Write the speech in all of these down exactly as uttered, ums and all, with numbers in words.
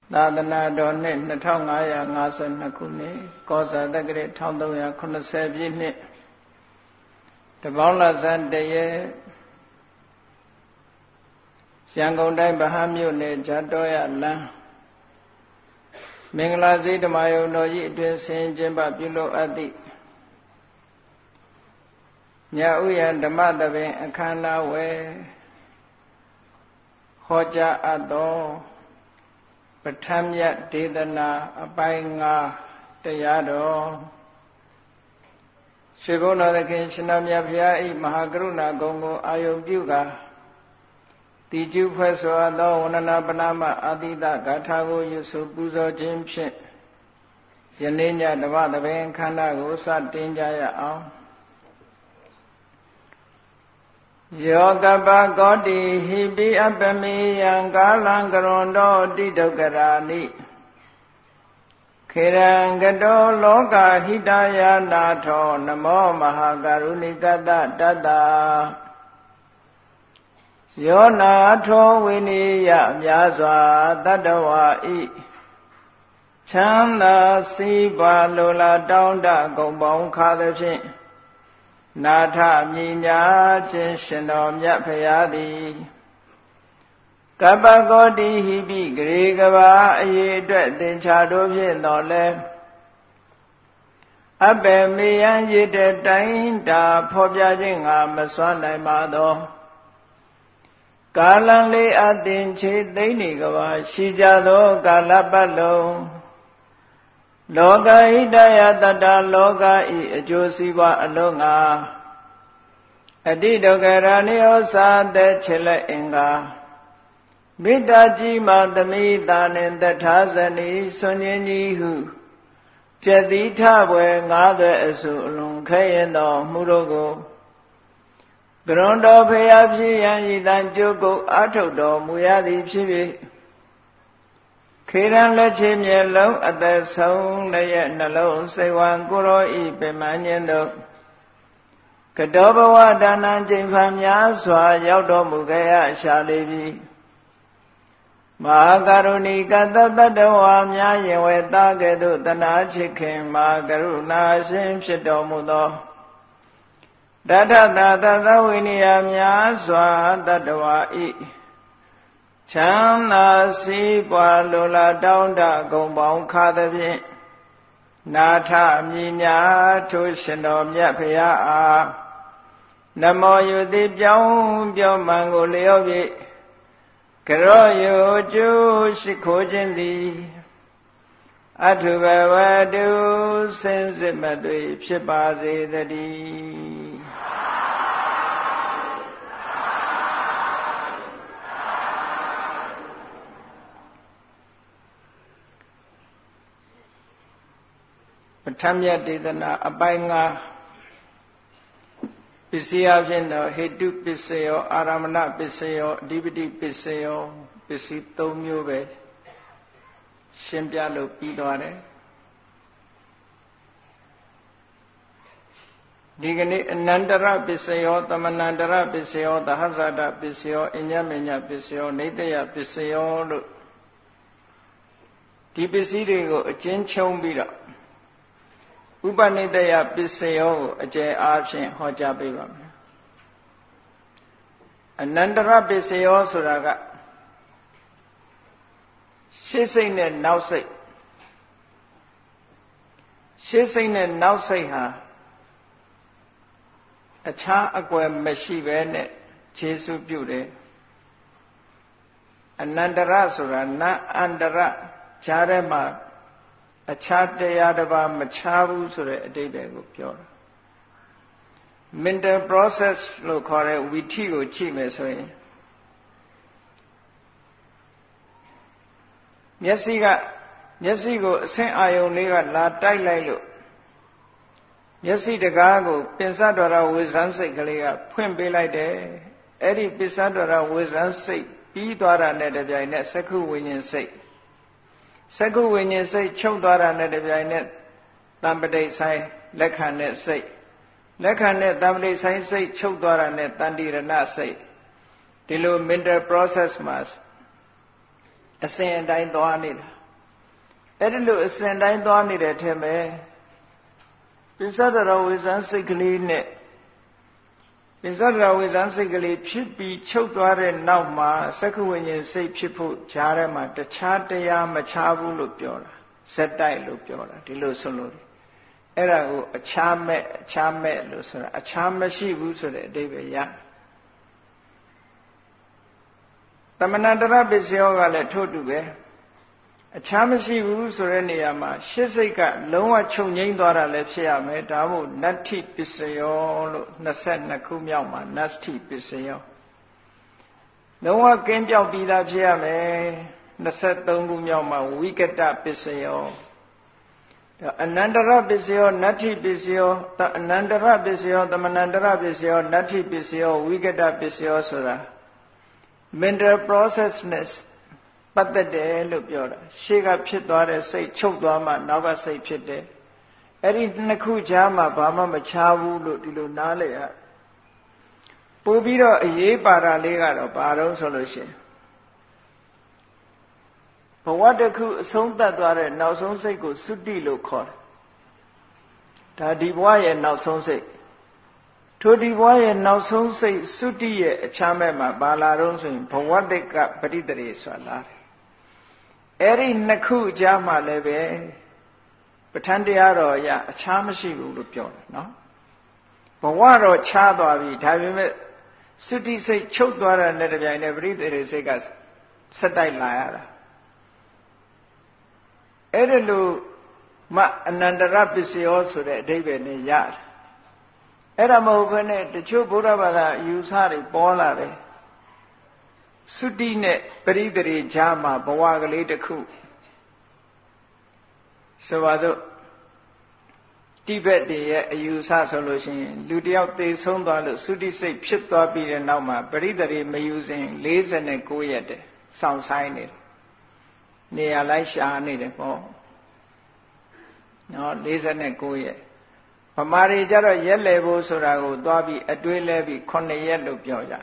သာသနာတော်နှစ်နှစ်ထောင်ငါးရာငါးဆယ်နှစ်ခုနှစ်ကောဇာတက္ကရာတစ်ထောင်သုံးရာခုနှစ်ဆယ်ပြည့်နှစ်တပေါင်းလဆန်းတရက်ရန်ကုန်တိုင်းဗဟန်းမြို့နယ်ဂျာတော်ရလမ်းမင်္ဂလာစည်းဓမ္မယုံတော်ကြီးအတွင်ဆင်ကျင်းပပြုလုပ်အပ်သည့်ညဥ်ရဓမ္မသဘင်အခမ်းအနားဝယ်ဟောကြားအပ်သောပဋ္ဌာန်းမြတ်ဒေသနာအပိုင်းငါးတရားတော်ရွှေဘုန်းတော်သခင်ရှင်တော်မြတ်ဘုရား၏မဟာကရုဏာဂုဏ်ကိုအာယုပြုကာတိကျဖွဲ့ဆိုအပ်သောဝန္ဒနာပနာမအာတိတဂါထာကိုရွတ်ဆိုပူဇော်ခြင်းဖြင့်ယနေ့ညဓမ္မသဘင်ခန္ဓာကိုစတင်ကြရအောင်ယောကပကောတိဟိပိအပမေယံကာလံကရွန်တောတိဒုက္ခရာနိခေရံကတောလောကဟိတယာနာထောနမောမဟာကရုဏိကတတတ္တာယောနာထောဝိနိယများစွာတတ္တဝါဤချမ်းသာစီးပွားလိုလားတောင်းတဂုံပေါင်းခါသဖြင့်နာထမြညာခြင်းရှင်တော်မြတ်ဖရာသည်ကပ္ပကောတိဟိပိဂရေကဘာအရေးအတွက်သင်္ချာတို့ဖြင့်တော်လဲအပေမေယံရည်တဲ့တိုင်းတာဖော်ပြခြင်းငါမစွမ်းနိုင်ပါသောကာလံလေးအသင်ချေသိမ့်နေကဘာရှိကြသောကာလပတ်လုံးလောကဟိတယတတ္တလောကဤအကျိုးစီးပွားအလုံးငါအတိဒုက္ခရဏိဩစာတဲ့ချေလက်အင်္ဂါမေတ္တာကြီးမှသမိတာနှင့်တထာဇနီဆွန်ခြင်းကြီးဟုကျက်တိထဘွယ်ငါးသွဲအစုအလုံးခဲရင်တော်မူတို့ကိုကရွန်တော်ဖရာဖြစ်ရန်ဤတန်ကြုတ်ကုတ်အာထုတ်တော်မူရသည်ဖြစ်၍ခေရန်လက်ချေမျက်လုံးအသက်ဆုံးလည်းနှလုံးစိတ်ဝံကိုရောဤပင်မညင်းတို့ကတောဘဝဒါနံကျင့်ဖန်များစွာရောက်တော်မူခဲ့ရရှာလေပြီမဟာကရုဏီကတတတ္တဝါများရင်ဝဲသားကဲ့သို့တနာချစ်ခင်မဟာကရုဏာရှင်ဖြစ်တော်မူသောတထတာသသဝိနိယများစွာတတ္တဝါဤချမ်းသာစီးပွားလိုလားတောင်းတဂုံပေါင်းခါသဖြင့်နာထမြညာထိုရှင်တော်မြတ်ဖရာအားနမောယုတိပြောင်းပြောမှန်ကိုလျော့၍ကရောယုကျိုးရှိခိုးခြင်းသည်အထုဘဝတုစင်စစ်မသွေဖြစ်ပါစေတည်းပဋ္ဌာန်းမြတ်ဒေသနာအပိုင်းငါးပစ္စည်းအဖြစ်တော့ဟေတုပစ္စယောအာရမဏပစ္စယောအဓိပတိပစ္စယောပစ္စည်းသုံးမျိုးပဲရှင်းပြလို့ပြီးသွားတယ်ဒီကနေ့အနန္တရပစ္စယောသမဏန္တရပစ္စယောသဟဇာတပစ္စယောအညမညပစ္စယောနေတယပစ္စယောလို့ဒီပစ္စည်းတွေကိုအကျဉ်းချုပ်ပြီးတော့ဥပနိတယပစ္စယောကိုအကျယ်အားဖြင့်ဟောကြားပေးပါမယ်အနန္တရပစ္စယောဆိုတာကရှေ့စိတ်နဲ့နောက်စိတ်ရှေ့စိတ်နဲ့နောက်စိတ်ဟာအခြားအကွယ်မရှိဘဲနဲ့ခြေဆုပ်ပြုတယ်အနန္တရဆိုတာနတ်အန္တရခြားထဲမှာအခြားတရားတစ်ပါးမခြားဘူးဆိုတဲ့အဓိပ္ပာယ်ကိုပြောတာ mental process လို့ခေါ်တဲ့ဝိထိကိုကြည့်မယ်ဆိုရင်မျက်စိကမျက်စိကိုအဆင့်အာယုံလေးကလာတိုက်လိုက်လို့မျက်စိတကားကိုပင်စဒ္ဒရာဝေဇန်စိတ်ကလေးကဖွင့်ပေးလိုက်တယ်အဲ့ဒီပင်စဒ္ဒရာဝေဇန်စိတ်ပြီးသွားတာနဲ့တပြိုင်နက်သက္ခုဝိညာဉ်စိတ်သက္ခုဝိညာဉ်စိတ်ချုပ်သွားတာနဲ့တပြိုင်နက်တံပတိဆိုင်လက်ခံတဲ့စိတ်လက်ခံတဲ့တံပတိဆိုင်စိတ်ချုပ်သွားတာနဲ့တန်တိရဏစိတ်ဒီလို mental process မှာအစဉ်အတိုင်းသွားနေတာအဲ့ဒီလိုအစဉ်တိုင်းသွားနေတဲ့ထဲမှာပိဿဒရဝေဇန်စိတ်ကလေးနဲ့ပိဿဒရဝေဇန်စိတ်ကလေးဖြစ်ပြီးချုပ်သွားတဲ့နောက်မှာသက္ကဝိညာဉ်စိတ်ဖြစ်ဖို့ဂျားထဲမှာတခြားတရားမခြားဘူးလို့ပြောတာဇက်တိုက်လို့ပြောတာဒီလိုဆိုလို့အဲ့ဒါကိုအခြားမဲ့အခြားမဲ့လို့ဆိုတာအခြားမရှိဘူးဆိုတဲ့အဓိပ္ပာယ်ရသမဏတရပစ္စယောကလည်းထို့တူပဲအခြားမရှိဘူးဆိုတဲ့နေရာမှာရှစ်စိတ်ကလုံးဝချုပ်ငြိမ်းသွားတာလည်းဖြစ်ရမယ်ဒါမို့နတ္ထိပစ္စယောလို့နှစ်ဆယ့်နှစ်ခုမြောက်မှာနတ္ထိပစ္စယောလုံးဝကင်းပြောက်ပြီးသားဖြစ်ရမယ်နှစ်ဆယ့်သုံးခုမြောက်မှာဝိကတပစ္စယောအနန္တရပစ္စယောနတ္ထိပစ္စယောအနန္တရပစ္စယောသမဏန္တရပစ္စယောနတ္ထိပစ္စယောဝိကတပစ္စယောဆိုတာ mental processness ပတ်သက်တယ်လို့ပြောတာရှေ့ကဖြစ်သွားတဲ့စိတ်ချုပ်သွားမှနောက်ကစိတ်ဖြစ်တယ်အဲ့ဒီနှစ်ခုကြားမှာဘာမှမခြားဘူးလို့ဒီလိုနားလည်ရပို့ပြီးတော့အရေးပါတာလေးကတော့ဘာလို့ဆိုလို့ရှိရင်ဘဝတစ်ခုအဆုံးသတ်သွားတဲ့နောက်ဆုံးစိတ်ကိုသုတိလို့ခေါ်တယ်ဒါဒီဘဝရဲ့နောက်ဆုံးစိတ်ထိုဒီဘဝရဲ့နောက်ဆုံးစိတ်သုတိရဲ့အခြားမဲ့မှာဘာလာတော့ဆိုရင်ဘဝတ္တကပရိတရေဆိုတာလာတယ်အဲ့ဒီနှစ်ခုအကြားမှာလည်းပဲပဋ္ဌာန်းတရားတော်အရအခြားမရှိဘူးလို့ပြောတယ်နော်ဘဝတော့ခြားသွားပြီဒါပေမဲ့သုတိစိတ်ချုပ်သွားတဲ့နဲ့တပြိုင်နက်ပရိသေရိစိတ်ကဆက်တိုက်လာရတာအဲ့ဒါလို့မအနန္တရပစ္စယောဆိုတဲ့အဓိပ္ပာယ်နဲ့ရတယ်အဲ့ဒါမဟုတ်ဘဲနဲ့တချို့ဗုဒ္ဓဘာသာအယူဆတွေပေါ်လာတယ်သုတိနဲ့ပရိသေရိကြားမှာဘဝကလေးတစ်ခုဆိုပါစို့တိဘက်တွေရဲ့အယူဆဆိုလို့ရှိရင်လူတယောက်သေဆုံးသွားလို့သုတိစိတ်ဖြစ်သွားပြီးတဲ့နောက်မှာပရိသေရိမယူစဉ်လေးဆယ်ကိုးရက်တည်းစောင့်ဆိုင်နေတယ်နေရာလိုက်ရှာနေတယ်ပေါ့နော်လေးဆယ်ကိုးရက်ဗမာတွေကြတော့ရက်လေဖို့ဆိုတာကိုသွားပြီးအတွေးလဲပြီးခုနှစ်ရက်လို့ပြောကြတယ်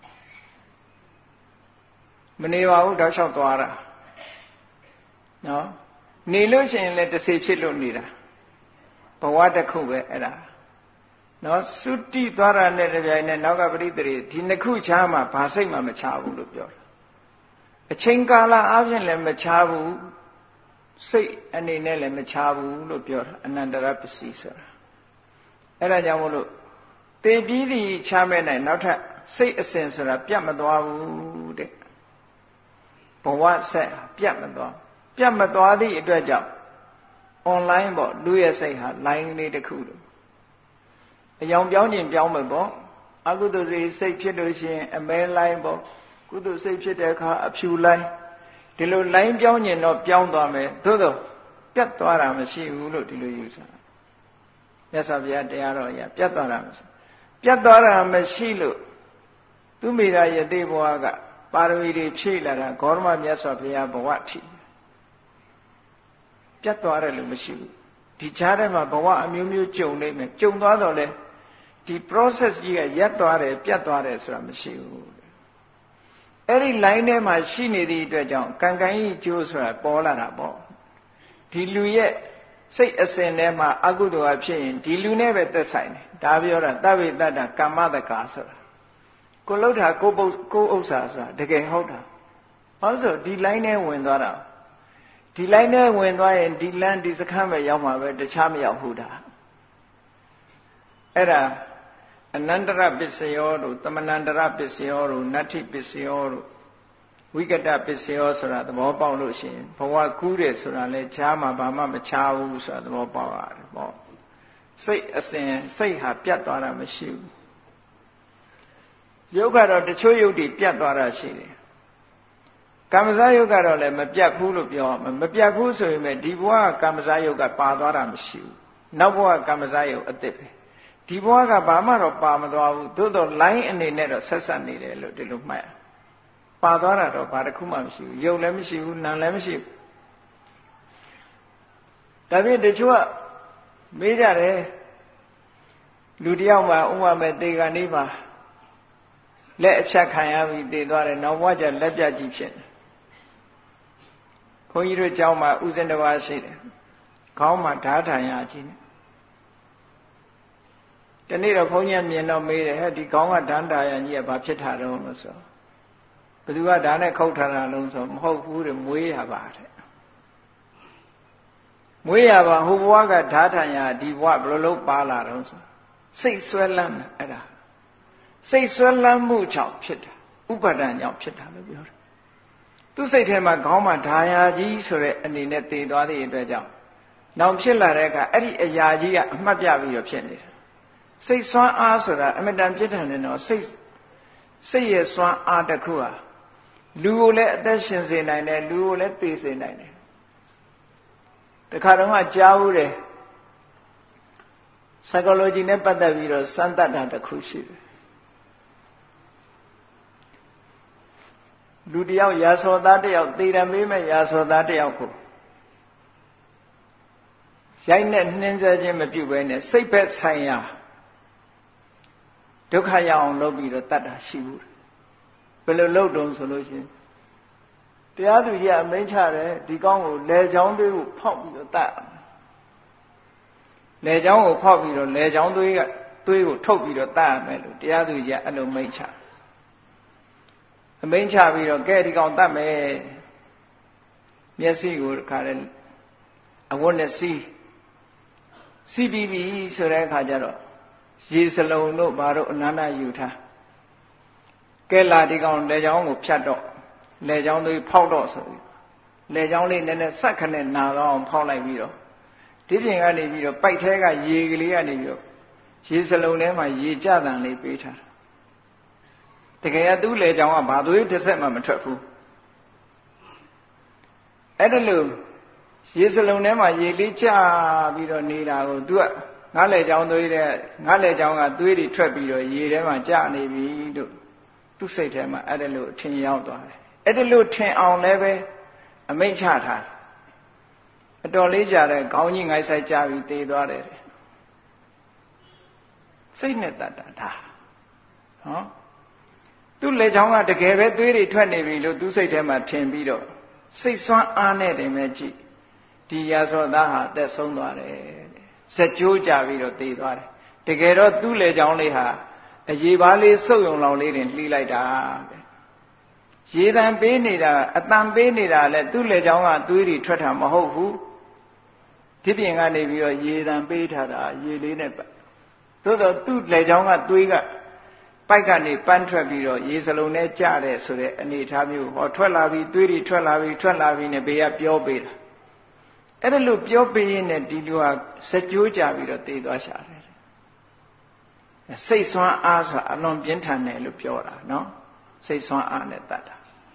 မနေပါဘူးတောက်လျှောက်သွားတာနော်နေလို့ရှိရင်လည်းတစ်စိဖြစ်လို့နေတာဘဝတစ်ခုပဲအဲ့ဒါနော်သုတိသွားတာနဲ့တပြိုင်နက်နောက်ကပရိသေရိဒီနှစ်ခုချားမှာဘာစိတ်မှမချဘူးလို့ပြောတာအချိန်ကာလအပြင်လည်းမချဘူးစိတ်အနေနဲ့လည်းမချဘူးလို့ပြောတာအနန္တရပစ္စည်းဆိုတာအဲ့ဒါကြောင့်မို့လို့တေပြီးဒီချမဲ့နိုင်နောက်ထပ်စိတ်အစဉ်ဆိုတာပြတ်မသွားဘူးတဲ့ဘဝဆက်ပြတ်မသွားပြတ်မသွားသည့်အတွက်ကြောင့် online ပေါ့လူရဲ့စိတ်ဟာ line လေးတစ်ခုလို့အယောင်ပြောင်းခြင်းပြောင်းမယ်ပေါ့အကုသိုလ်စိတ်စိတ်ဖြစ်လို့ရှိရင်အမဲ line ပေါ့ကုသိုလ်စိတ်ဖြစ်တဲ့အခါအဖြူ line ဒီလို line ပြောင်းခြင်းတော့ပြောင်းသွားမယ်သို့တော့ပြတ်သွားတာမရှိဘူးလို့ဒီလိုယူဆမြတ်စွာဘုရားတရားတော်အရာပြတ်သွားတာမရှိပြတ်သွားတာမရှိလို့သူမိရာယတိဘဝကပါရမီတွေဖြည့်လာတာဂေါရမမြတ်စွာဘုရားဘဝထိပြတ်သွားတယ်လို့မရှိဘူးဒီခြားထဲမှာဘဝအမျိုးမျိုးကြုံနေမယ်ကြုံသွားတော့လေဒီ process ကြီးကရက်သွားတယ်ပြတ်သွားတယ်ဆိုတာမရှိဘူးအဲ့ဒီ line ထဲမှာရှိနေသည့်အတွက်ကြောင့်ကံကံကြီးကျိုးဆိုတာပေါ်လာတာပေါ့ဒီလူရဲ့စိတ်အစဉ်ထဲမှာအကုသိုလ်အဖြစ်ရင်ဒီလူနဲ့ပဲသက်ဆိုင်တယ်ဒါပြောတာတဝိတ္တကမ္မတကာဆိုတာကိုလှုပ်တာကိုပုတ်ကိုဥစ္စာဆိုတာတကယ်ဟုတ်တာဘာလို့ဆိုဒီ line ထဲဝင်သွားတာဒီ line ထဲဝင်သွားရင်ဒီလမ်းဒီစခန်းပဲရောက်မှာပဲတခြားမရောက်ဘူးဒါအဲ့ဒါအနန္တရပစ္စယောတို့သမဏန္တရပစ္စယောတို့နတ္ထိပစ္စယောတို့ဝိကတပစ္စယောဆိုတာသဘောပေါက်လို့ရှိရင်ဘဝကူးတယ်ဆိုတာလဲခြားမှာဘာမှမခြားဘူးဆိုတာသဘောပေါက်ရတယ်ပေါ့စိတ်အစဉ်စိတ်ဟာပြတ်သွားတာမရှိဘူးယုတ်ကတော့တချို့ယုတ်တွေပြတ်သွားတာရှိတယ်ကမ္မဇယုတ်ကတော့လည်းမပြတ်ဘူးလို့ပြောမှာမပြတ်ဘူးဆိုရင်ဒီဘဝကမ္မဇယုတ်ကပါသွားတာမရှိဘူးနောက်ဘဝကမ္မဇယုတ်အသစ်ပဲဒီဘဝကဘာမှတော့ပါမသွားဘူးသို့တော့ line အနေနဲ့တော့ဆက်ဆက်နေတယ်လို့ဒီလိုမှတ်ပါသွားတာတော့ဘာတစ်ခုမှမရှိဘူးယုတ်လည်းမရှိဘူးနာလည်းမရှိဘူးဒါဖြင့်တချို့ကမေးကြတယ်လူတယောက်မှာဥပမာသေကံလေးပါလက်အဖြတ်ခံရပြီးသေသွားတယ်နောက်ဘဝကျလက်ပြကြီးဖြစ်တယ်ဘုန်းကြီးတို့ကျောင်းမှာဥစဉ်တစ်ပါးရှိတယ်ခေါင်းမှာဓာတ်ထန်ရကြီးနေတနေ့တော့ဘုန်းကြီးမြင်တော့မေးတယ်ဟဲ့ဒီခေါင်းကဓာတ်ထန်ရကြီးကဘာဖြစ်တာတော့လို့ဆိုဘယ်သူကဓာတ်နဲ့ခုတ်ထားတာလုံးဆိုမဟုတ်ဘူးတဲ့မွေးရပါတဲ့မွေးရပါဟိုဘဝကဓာတ်ထန်ရဒီဘဝဘယ်လိုလုပ်ပါလာတော့ဆိုစိတ်ဆွဲလန်းတယ်အဲ့ဒါစိတ်ဆွဲလန်းမှုကြောင့်ဖြစ်တာဥပါဒဏ်ကြောင့်ဖြစ်တာလို့ပြောတယ်သူစိတ်ထဲမှာခေါင်းမှာဓာယာကြီးဆိုတဲ့အနေနဲ့တည်သွားတဲ့အတွက်ကြောင့်နောက်ဖြစ်လာတဲ့အခါအဲ့ဒီအရာကြီးကအမှတ်ပြပြီးတော့ဖြစ်နေတာစိတ်ဆွမ်းအားဆိုတာအမြဲတမ်းပြည့်ထန်နေတော့စိတ်စိတ်ရဲ့ဆွမ်းအားတစ်ခုဟာလူကိုလည်းအသက်ရှင်စေနိုင်တယ်လူကိုလည်းသေစေနိုင်တယ်တခါတော့ကကြားဦးတယ် psychology နဲ့ပတ်သက်ပြီးတော့စမ်းသပ်တာတစ်ခုရှိတယ်လူတယောက်ရာဇောသားတယောက်သေရမေးမဲ့ရာဇောသားတယောက်ကိုရိုက်နဲ့နှင်းဆဲခြင်းမပြုဘဲနဲ့စိတ်ဘက်ဆိုင်ရာဒုက္ခရအောင်လုပ်ပြီးတော့တတ်တာရှိဘူးဘယ်လိုလုပ်တုံးဆိုလို့ရှိရင်တရားသူကြီးအမိန့်ချတယ်ဒီကောင်းကိုလေချောင်းသွေးကိုဖောက်ပြီးတော့တတ်လေချောင်းကိုဖောက်ပြီးတော့လေချောင်းသွေးကသွေးကိုထုတ်ပြီးတော့တတ်ရမယ်လို့တရားသူကြီးအဲ့လိုမိန့်ချအမိန့်ချပြီးတော့ကဲဒီကောင်တတ်မယ်မျက်စိကိုခါတယ်အဝတ်နဲ့စီးစီးပြီးပြီဆိုတဲ့အခါကျတော့ရေစလုံးတို့ဘာတို့အနန္တယူထားကဲလာဒီကောင်လေချောင်းကိုဖြတ်တော့လေချောင်းသွေးဖောက်တော့ဆိုပြီးလေချောင်းလေးနည်းနည်းဆက်ခနဲ့နာတော့အောင်ဖောက်လိုက်ပြီးတော့ဒီပြင်ကနေပြီးတော့ပိုက်ထဲကရေကလေးကနေပြီးတော့ရေစလုံးထဲမှာရေကြတန်လေးပေးထားတကယ်ကသူ့လေချောင်းကဘာသွေးတစ်ဆက်မှမထွက်ဘူးအဲ့ဒါလို့ရေစလုံးထဲမှာရေလေးကျပြီးတော့နေတာကို तू ကငါလေချောင်းသွေးတဲ့ငါလေချောင်းကသွေးတွေထွက်ပြီးတော့ရေထဲမှာကျနေပြီလို့သူ့စိတ်ထဲမှာအဲ့ဒါလို့အထင်ရောက်သွားတယ်အဲ့ဒါလို့ထင်အောင်လည်းပဲအမိန့်ချထားအတော်လေးကြာတဲ့ခေါင်းကြီးငိုက်ဆိုင်ကြပြီးသေသွားတယ်စိတ်နဲ့တတ်တာဒါဟောသူ့လေချောင်းကတကယ်ပဲသွေးတွေထွက်နေပြီလို့သူ့စိတ်ထဲမှာထင်ပြီးတော့စိတ်ဆွမ်းအားနဲ့တင်မဲ့ကြည့်ဒီရာဇောသားဟာတက်ဆုံးသွားတယ်ဇက်ကြိုးကြပြီးတော့သေသွားတယ်တကယ်တော့သူ့လေချောင်းလေးဟာအရေပါးလေးစုပ်ယုံလောင်လေးတင်လှီးလိုက်တာပဲရေတံပေးနေတာအတန်ပေးနေတာလဲသူ့လေချောင်းကသွေးတွေထွက်တာမဟုတ်ဘူးဒီပြင်ကနေပြီးတော့ရေတံပေးထားတာရေလေးနဲ့ပတ်သို့တော့သူ့လေချောင်းကသွေးကပိုက်ကနေပန်းထွက်ပြီးတော့ရေစလုံးနဲ့ကျတဲ့ဆိုတဲ့အနေအထားမျိုးဟောထွက်လာပြီးသွေးတွေထွက်လာပြီးထွက်လာပြီးနဲ့ဘေးကပြောပေးတာအဲ့ဒါလို့ပြောပေးရင်လည်းဒီလူဟာစကြိုးကြပြီးတော့သေသွားရှာတယ်စိတ်ဆွမ်းအားဆိုတာအလွန်ပြင်းထန်တယ်လို့ပြောတာနော်စိတ်ဆွမ်းအားနဲ့တတ်တာ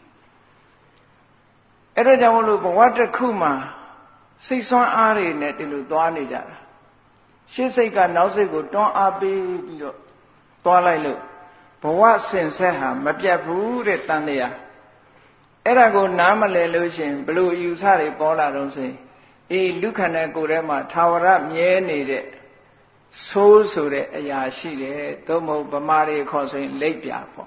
အဲ့ဒါကြောင့်မလို့ဘဝတစ်ခုမှာစိတ်ဆွမ်းအားတွေနဲ့ဒီလိုသွားနေကြတာရှေ့စိတ်ကနောက်စိတ်ကိုတွန်းအားပေးပြီးတော့သွားလိုက်လို့ဘဝစင်ဆက်ဟာမပြတ်ဘူးတဲ့တန်တရားအဲ့ဒါကိုနားမလည်လို့ရှင်ဘလို့ယူဆတွေပေါ်လာတော့ဆိုရင်အေးလူခန္ဓာကိုယ်ထဲမှာသာဝရမြဲနေတဲ့ဆိုးဆိုတဲ့အရာရှိတယ်သို့မဟုတ်ဗမာတွေခေါ်ဆိုရင်လိပ်ပြပေါ့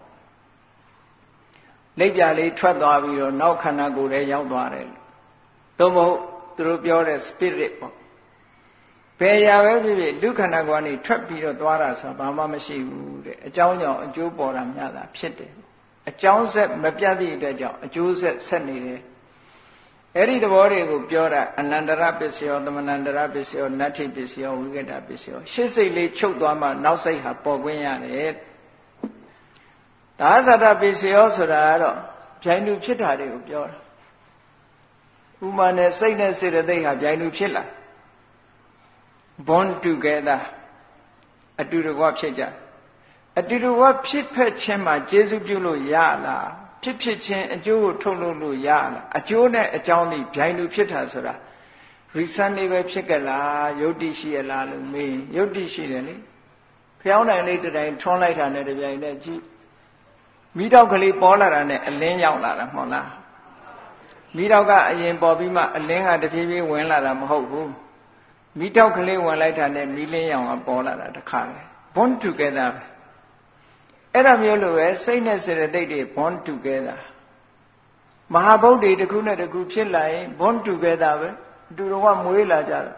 လိပ်ပြလေးထွက်သွားပြီးတော့နောက်ခန္ဓာကိုယ်ထဲရောက်သွားတယ်သို့မဟုတ်သူတို့ပြောတဲ့ spirit ပေါ့ဘယ်ရာပဲဖြစ်ဖြစ်လူခန္ဓာကိုယ်ကနေထွက်ပြီးတော့သွားတာဆိုတာဘာမှမရှိဘူးတဲ့အကြောင်းကြောင့်အကျိုးပေါ်တာများတာဖြစ်တယ်အကြောင်းဆက်မပြတ်သည့်အတွက်ကြောင့်အကျိုးဆက်ဆက်နေတယ်အဲ့ဒီသဘောတွေကိုပြောတာအနန္တရပစ္စယောသမဏန္တရပစ္စယောနတ္ထိပစ္စယောဝိကတပစ္စယောရှေ့စိတ်လေးချုပ်သွားမှနောက်စိတ်ဟာပေါ်ခွင့်ရတယ်ဒါသတ္တပစ္စယောဆိုတာကတော့ဗျိုင်းလူဖြစ်တာတွေကိုပြောတာဥမာနဲ့စိတ်နဲ့စေတသိက်ဟာဗျိုင်းလူဖြစ်လာ bond together အတူတကွဖြစ်ကြအတူတကွဖြစ်ဖက်ခြင်းမှာကျေစုပြုလို့ရလားဖြစ်ဖြစ်ချင်းအကျိုးကိုထုတ်လို့လို့ရလားအကျိုးနဲ့အကြောင်းဒီဗျိုင်းလူဖြစ်တာဆိုတာ reason နေပဲဖြစ်ကြလားယုတ်တိရှိရလားလို့မေးယုတ်တိရှိတယ်လေဖျောင်းနိုင်လေးတတိုင်းထွန်းလိုက်တာနဲ့တပြိုင်နက်ကြည့်မိတောက်ကလေးပေါ်လာတာနဲ့အလင်းရောက်လာတာမဟုတ်လားမိတောက်ကအရင်ပေါ်ပြီးမှအလင်းကတဖြည်းဖြည်းဝင်လာတာမဟုတ်ဘူးမိတောက်ကလေးဝင်လိုက်တာနဲ့မိလင်းရောင်ကပေါ်လာတာတခါလေ bond together အဲ့ဒါမျိုးလိုပဲစိတ်နဲ့စေတသိက်တွေ bond together မဟာဗုဒ္ဓေတစ်ခုနဲ့တစ်ခုဖြစ်လာရင် born together ပဲအတူတူကမွေးလာကြတယ်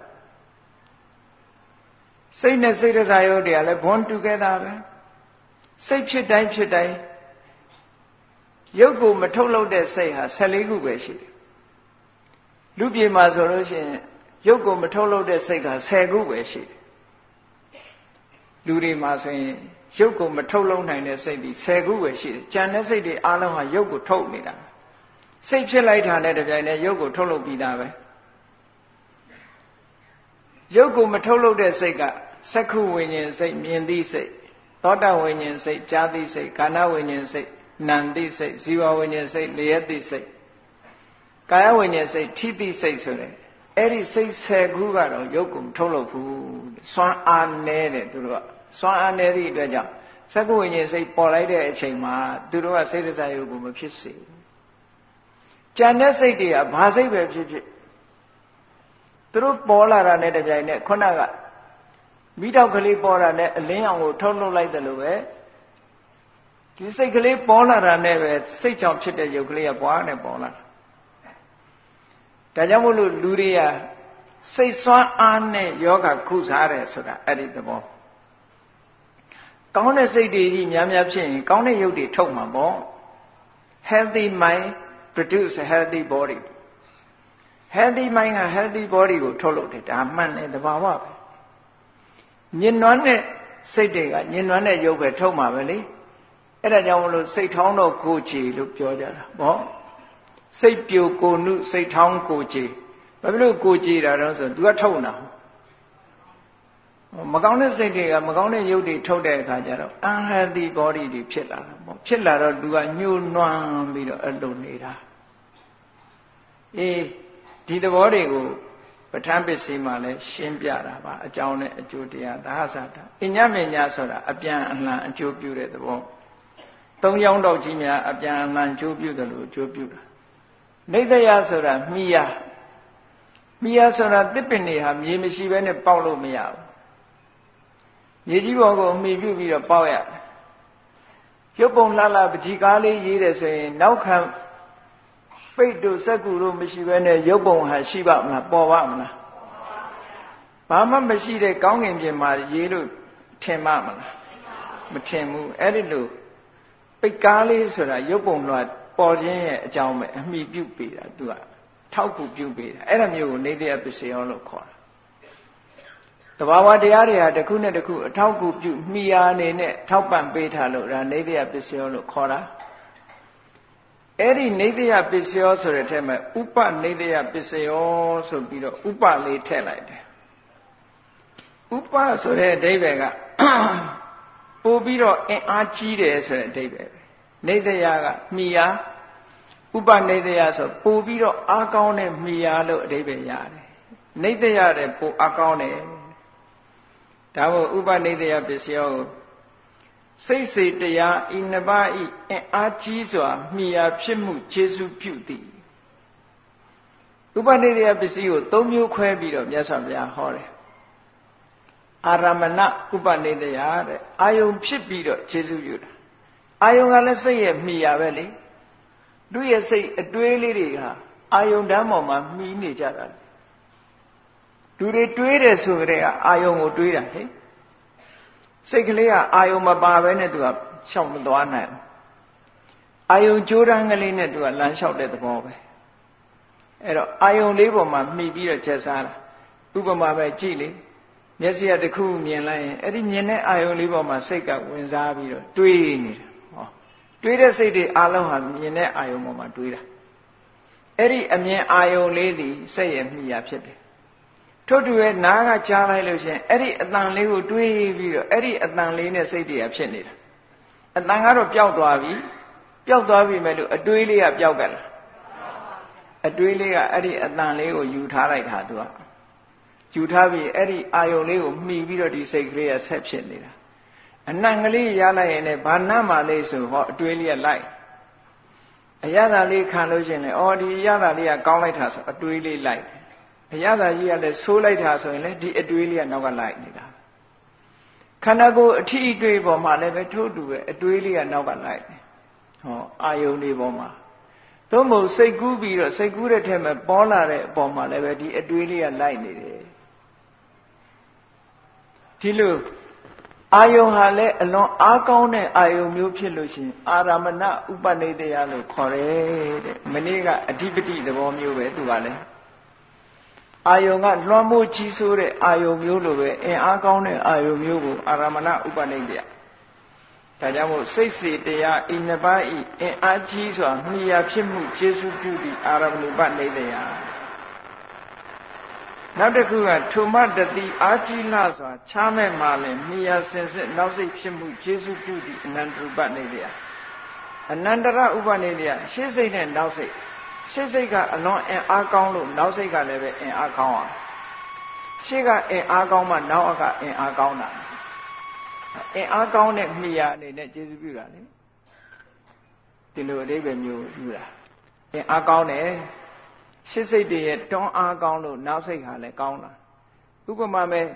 စိတ်နဲ့စိတ်ရစားရုပ်တွေကလည်း born together ပဲစိတ်ဖြစ်တိုင်းဖြစ်တိုင်းရုပ်ကိုမထုတ်လုပ်တဲ့စိတ်ဟာဆယ်လေးခုပဲရှိတယ်လူပြေမှာဆိုလို့ရှိရင်ရုပ်ကိုမထုတ်လုပ်တဲ့စိတ်ကဆယ်ခုပဲရှိတယ်လူတွေမှာဆိုရင်ရုပ်ကိုမထုတ်လုပ်နိုင်တဲ့စိတ်ဒီဆယ်ခုပဲရှိတယ်ကြံတဲ့စိတ်တွေအားလုံးဟာရုပ်ကိုထုတ်နေတာစိတ်ဖြစ်လိုက်တာနဲ့တပြိုင်တည်းရုပ်ကိုထုတ်လုပ်ပြီးသားပဲရုပ်ကိုမထုတ်လုပ်တဲ့စိတ်ကစက္ခုဝိညာဉ်စိတ်မြင်သိစိတ်သောတာဝိညာဉ်စိတ်ကြားသိစိတ်ကာဏဝိညာဉ်စိတ်နံသိစိတ်ဇီဝဝိညာဉ်စိတ်လျက်သိစိတ်ကာယဝိညာဉ်စိတ်ထိသိစိတ်ဆိုတဲ့အဲ့ဒီစိတ်ဆယ်ခုကတော့ရုပ်ကိုမထုတ်လုပ်ဘူးစွမ်းအားနည်းတယ်သူတို့ကစွမ်းအားနည်းသည့်အတွက်ကြောင့်စက္ခုဝိညာဉ်စိတ်ပေါ်လိုက်တဲ့အချိန်မှာသူတို့ကစိတ်ရစရုပ်ကိုမဖြစ်စေဘူးကြံတဲ့စိတ်တွေကဘာစိတ်ပဲဖြစ်ဖြစ်သူတို့ပေါ်လာတာနဲ့တပြိုင်နက်ခုနကမိတောက်ကလေးပေါ်တာနဲ့အလင်းအောင်ကိုထုတ်လုပ်လိုက်တယ်လို့ပဲဒီစိတ်ကလေးပေါ်လာတာနဲ့ပဲစိတ်ကြောင့်ဖြစ်တဲ့ရုပ်ကလေးကပွားနဲ့ပေါ်လာတာဒါကြောင့်မို့လို့လူတွေကစိတ်စွမ်းအားနဲ့ယောဂခုစားတယ်ဆိုတာအဲ့ဒီသဘောကောင်းတဲ့စိတ်တွေကြီးများများဖြစ်ရင်ကောင်းတဲ့ရုပ်တွေထုတ်မှာပေါ့ healthy mind produce a healthy body healthy mind က healthy body ကိုထုတ်လုပ်တယ်ဒါမှန်တယ်တဘာဝပဲညင်နွမ်းတဲ့စိတ်တွေကညင်နွမ်းတဲ့ရုပ်ပဲထုတ်မှာပဲလေအဲ့ဒါကြောင့်မလို့စိတ်ထောင်းတော့ကိုယ်ချီလို့ပြောကြတာဗောစိတ်ပြိုကိုနုစိတ်ထောင်းကိုယ်ချီဘာဖြစ်လို့ကိုယ်ချီတာတော့ဆိုသူကထုတ်တာမကောင်းတဲ့စိတ်တွေကမကောင်းတဲ့ရုပ်တွေထုတ်တဲ့အခါကျတော့ unhealthy body တွေဖြစ်လာတာပေါ့ဖြစ်လာတော့သူကညှိုးနွမ်းပြီးတော့အဲ့လိုနေတာအေးဒီသဘောတွေကိုပဋ္ဌာန်းပစ္စည်းမှာလည်းရှင်းပြတာပါအကြောင်းနဲ့အကျိုးတရားသာသတာအညမညာဆိုတာအပြန်အလှန်အကျိုးပြုတဲ့သဘောသုံးယောက်တော့ကြီးများအပြန်အလှန်အကျိုးပြုတယ်လို့အကျိုးပြုတာနိဒယဆိုတာမိယာမိယာဆိုတာတစ်ပင်တွေဟာမြေမရှိဘဲနဲ့ပေါက်လို့မရဘူးမြေကြီးပေါ်ကိုမှီပြုပြီးတော့ပေါက်ရတယ်ရုပ်ပုံလှလှပကြီးကားလေးရေးတယ်ဆိုရင်နောက်ခံပိတ်တို့စက္ကူတို့မရှိဘဲနဲ့ရုပ်ပုံဟာရှိပါမလားပေါ်ပါမလားဘာမှမရှိတဲ့ကောင်းကင်ပြင်မှာရေးလို့ထင်ပါမလားမထင်ဘူးအဲ့ဒီလိုပိတ်ကားလေးဆိုတာရုပ်ပုံလွှာပေါ်ခြင်းရဲ့အကြောင်းပဲအမိပြုတ်ပေးတာသူကထောက်ကူပြုတ်ပေးတာအဲ့ဒါမျိုးကိုနေတရားပစ္စယောလို့ခေါ်တာတဘာဝတရားတွေဟာတစ်ခုနဲ့တစ်ခုအထောက်ကူပြုမိယာအနေနဲ့ထောက်ပံ့ပေးထားလို့ဒါနေတရားပစ္စယောလို့ခေါ်တာအဲ့ဒီနေတရားပစ္စယောဆိုတဲ့ထဲမှာဥပနေတရားပစ္စယောဆိုပြီးတော့ဥပလေးထည့်လိုက်တယ်ဥပဆိုတဲ့အဓိပ္ပာယ်ကပို့ပြီးတော့အင်အားကြီးတယ်ဆိုတဲ့အဓိပ္ပာယ်ပဲနေတရားကမိယာဥပနေတရားဆိုပို့ပြီးတော့အားကောင်းတဲ့မိယာလို့အဓိပ္ပာယ်ရတယ်နေတရားတဲ့ပို့အားကောင်းတယ်ဒါမို့ဥပနေတရားပစ္စယောကိုစိတ်စေတရားဤနှစ်ပါးဤအင်အားကြီးစွာမိယာဖြစ်မှုခြေစုပြုသည်ဥပနေတရားပစ္စည်းကိုသုံးမျိုးခွဲပြီးတော့မြတ်စွာဘုရားဟောတယ်အာရမဏဥပနေတရားတဲ့အာယုံဖြစ်ပြီးတော့ခြေစုပြုတာအာယုံကလည်းစိတ်ရဲ့မိယာပဲလေသူ့ရဲ့စိတ်အတွေးလေးတွေဟာအာယုံဓာတ်ပေါ်မှာမှီနေကြတာလူတွေတွေးတယ်ဆိုကြတဲ့အာယုံကိုတွေးတာဟဲ့စိတ်ကလေးကအာယုံမပါဘဲနဲ့သူကရှောက်မသွားနိုင်ဘူးအာယုံကြိုးတန်းကလေးနဲ့သူကလမ်းလျှောက်တဲ့သဘောပဲအဲ့တော့အာယုံလေးပေါ်မှာမှီပြီးတော့ချက်စားတာဥပမာပဲကြည့်လေမျက်စိကတစ်ခုမြင်လိုက်ရင်အဲ့ဒီမြင်တဲ့အာယုံလေးပေါ်မှာစိတ်ကဝင်စားပြီးတော့တွေးနေတာဟောတွေးတဲ့စိတ်တွေအလုံးဟာမြင်တဲ့အာယုံပေါ်မှာတွေးတာအဲ့ဒီအမြင်အာယုံလေးဒီစိတ်ရဲ့မှီယာဖြစ်တယ်ထို့တူရဲ့နားကကြားလိုက်လို့ရှိရင်အဲ့ဒီအတန်လေးကိုတွေးပြီးတော့အဲ့ဒီအတန်လေးနဲ့စိတ်တွေကဖြစ်နေတာအတန်ကတော့ပျောက်သွားပြီပျောက်သွားပြီမဲ့လို့အတွေးလေးကပျောက်ကလားအတွေးလေးကအဲ့ဒီအတန်လေးကိုယူထားလိုက်တာသူကယူထားပြီးအဲ့ဒီအာယုံလေးကိုမှီပြီးတော့ဒီစိတ်ကလေးကဆက်ဖြစ်နေတာအနံကလေးရလိုက်ရင်လည်းဘာနတ်မှလေးဆိုဟောအတွေးလေးကလိုက်အရသာလေးခံလို့ရှိရင်လည်းအော်ဒီအရသာလေးကကောင်းလိုက်တာဆိုအတွေးလေးလိုက်အရသာကြီးကလည်းဆိုးလိုက်တာဆိုရင်လည်းဒီအတွေးလေးကနောက်ကလိုက်နေတာခန္ဓာကိုယ်အထီးအတွေးပေါ်မှာလည်းပဲထို့တူပဲအတွေးလေးကနောက်ကလိုက်တယ်ဟောအာယုန်ဒီပေါ်မှာသို့မဟုတ်စိတ်ကူးပြီးတော့စိတ်ကူးတဲ့ထဲမှာပေါ်လာတဲ့အပေါ်မှာလည်းပဲဒီအတွေးလေးကလိုက်နေတယ်ဒီလိုအာယုံဟာလည်းအလွန်အားကောင်းတဲ့အာယုံမျိုးဖြစ်လို့ရှိရင်အာရမဏဥပနိဒေယလို့ခေါ်တယ်တဲ့မနေ့ကအဓိပတိသဘောမျိုးပဲသူကလည်းအာယုံကလွှမ်းမိုးကြီးစိုးတဲ့အာယုံမျိုးလိုပဲအင်အားကောင်းတဲ့အာယုံမျိုးကိုအာရမဏဥပနိဒေယဒါကြောင့်မို့စိတ်စေတရားဤနှစ်ပါးဤအင်အားကြီးစွာမှီရာဖြစ်မှုကျေစုပြုသည့်အာရမဏုပနိဒေယနောက်တစ်ခုကထုမတတိအာကြီးလစွာချားမဲ့မှလည်းမြာစင်စစ်နောက်စိတ်ဖြစ်မှုကျေစုပြုသည့်အနန္တရူပနေတရားအနန္တရဥပနေတရားရှေ့စိတ်နဲ့နောက်စိတ်ရှေ့စိတ်ကအလွန်အင်အားကောင်းလို့နောက်စိတ်ကလည်းပဲအင်အားကောင်းအောင်ရှေ့ကအင်အားကောင်းမှနောက်အကအင်အားကောင်းတာအင်အားကောင်းတဲ့မြာအနေနဲ့ကျေစုပြုတာလေဒီလိုအဓိပ္ပာယ်မျိုးယူတာအင်အားကောင်းတယ်ရှစ်စိတ်တည်းရဲ့တွန်းအားကောင်းလို့နောက်စိတ်ဟာလည်းကောင်းတာဥပမာမဲ့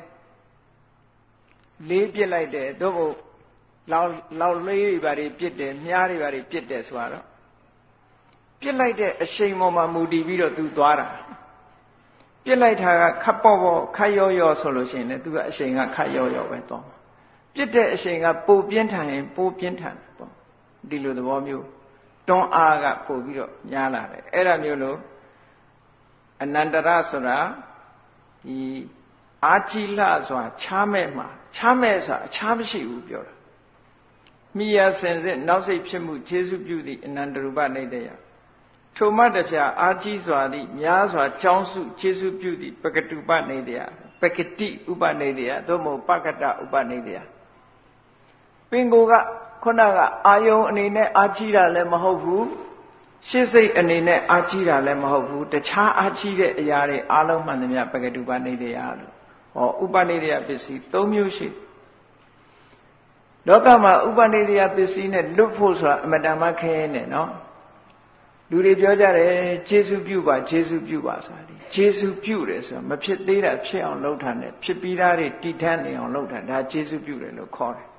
လေးပြစ်လိုက်တယ်သို့မဟုတ်လောက်လောက်လေးတွေဘာတွေပြစ်တယ်မြားတွေဘာတွေပြစ်တယ်ဆိုတော့ပြစ်လိုက်တဲ့အရှိန်ပေါ်မှာမူတည်ပြီးတော့သူသွားတာပြစ်လိုက်တာကခပ်ပေါ့ပေါ့ခတ်ရော့ရော့ဆိုလို့ရှိရင်လည်းသူကအရှိန်ကခတ်ရော့ရော့ပဲသွားမှာပြစ်တဲ့အရှိန်ကပိုပြင်းထန်ရင်ပိုပြင်းထန်တယ်ပေါ့ဒီလိုသဘောမျိုးတွန်းအားကပိုပြီးတော့များလာတယ်အဲ့ဒါမျိုးလို့အနန္တရဆိုတာဒီအာကြီးလဆိုတာချားမဲ့မှာချားမဲ့ဆိုတာအခြားမရှိဘူးပြောတာမိယာစင်စစ်နောက်စိတ်ဖြစ်မှုကျေစုပြုသည့်အနန္တရူပနေတယထိုမတပြအာကြီးစွာသည့်များစွာကြောင်းစုကျေစုပြုသည့်ပကတုပနေတယပကတိဥပနေတယသို့မဟုတ်ပကတဥပနေတယပင်ကိုကခုနကအာယုံအနေနဲ့အာကြီးတာလည်းမဟုတ်ဘူးရှစ်စိတ်အနေနဲ့အာကြီးတာလည်းမဟုတ်ဘူးတခြားအာကြီးတဲ့အရာတွေအလုံးမှန်သမျှပကတုပနေတယလို့ဟောဥပနေတယပစ္စည်း၃မျိုးရှိလောကမှာဥပနေတယပစ္စည်းနဲ့လွတ်ဖို့ဆိုတာအမတန်မှခဲနေနော်လူတွေပြောကြတယ်ကျေစုပြုပါကျေစုပြုပါဆိုတာဒီကျေစုပြုတယ်ဆိုတာမဖြစ်သေးတာဖြစ်အောင်လုပ်တာနဲ့ဖြစ်ပြီးသားတွေတည်ထမ်းနေအောင်လုပ်တာဒါကျေစုပြုတယ်လို့ခေါ်တယ်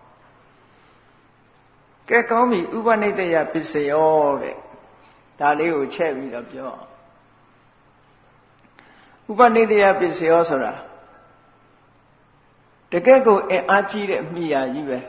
ကဲကောင်းပြီဥပနိတယပစ္စယောတဲ့ဒါလေးကိုချက်ပြီးတော့ပြောဥပနိတယပစ္စယောဆိုတာတကယ့်ကိုအင်အားကြီးတဲ့မိယာကြီးပဲ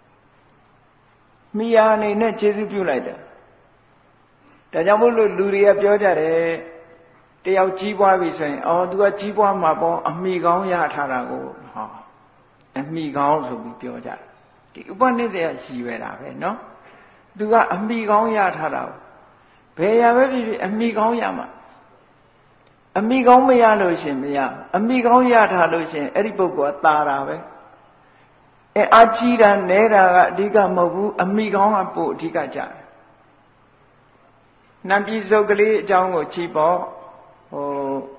မိယာအနေနဲ့ကျေစုပြုလိုက်တယ်ဒါကြောင့်မို့လို့လူတွေကပြောကြတယ်တယောက်ကြီးပွားပြီဆိုရင်အော်သူကကြီးပွားမှာပေါ့အမိကောင်းရထားတာကိုဟောအမိကောင်းဆိုပြီးပြောကြတယ်ဒီဥပနိတယရှိပဲတာပဲเนาะသူကအမိကောင်းရထားတာဘယ်ရပဲဖြစ်ဖြစ်အမိကောင်းရမှာအမိကောင်းမရလို့ရှင်မရအမိကောင်းရထားလို့ရှင်အဲ့ဒီပုဂ္ဂိုလ်ကตาတာပဲအဲအကြီးတာနဲတာကအဓိကမဟုတ်ဘူးအမိကောင်းကပို့အဓိကကြတယ်နံပြည်စုပ်ကလေးအကြောင်းကိုကြည့်ပေါ့ဟို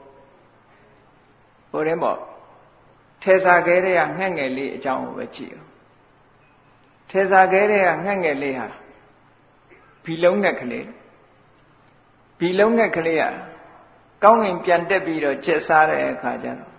ဟိုရင်ပေါ့ထေစာခဲတဲ့ကငှက်ငယ်လေးအကြောင်းကိုပဲကြည့်အောင်ထေစာခဲတဲ့ကငှက်ငယ်လေးဟာဘီလုံးငှက်ကလေးဘီလုံးငှက်ကလေးကကောင်းငင်ပြန်တက်ပြီးတော့ကျက်စားတဲ့အခါကျတော့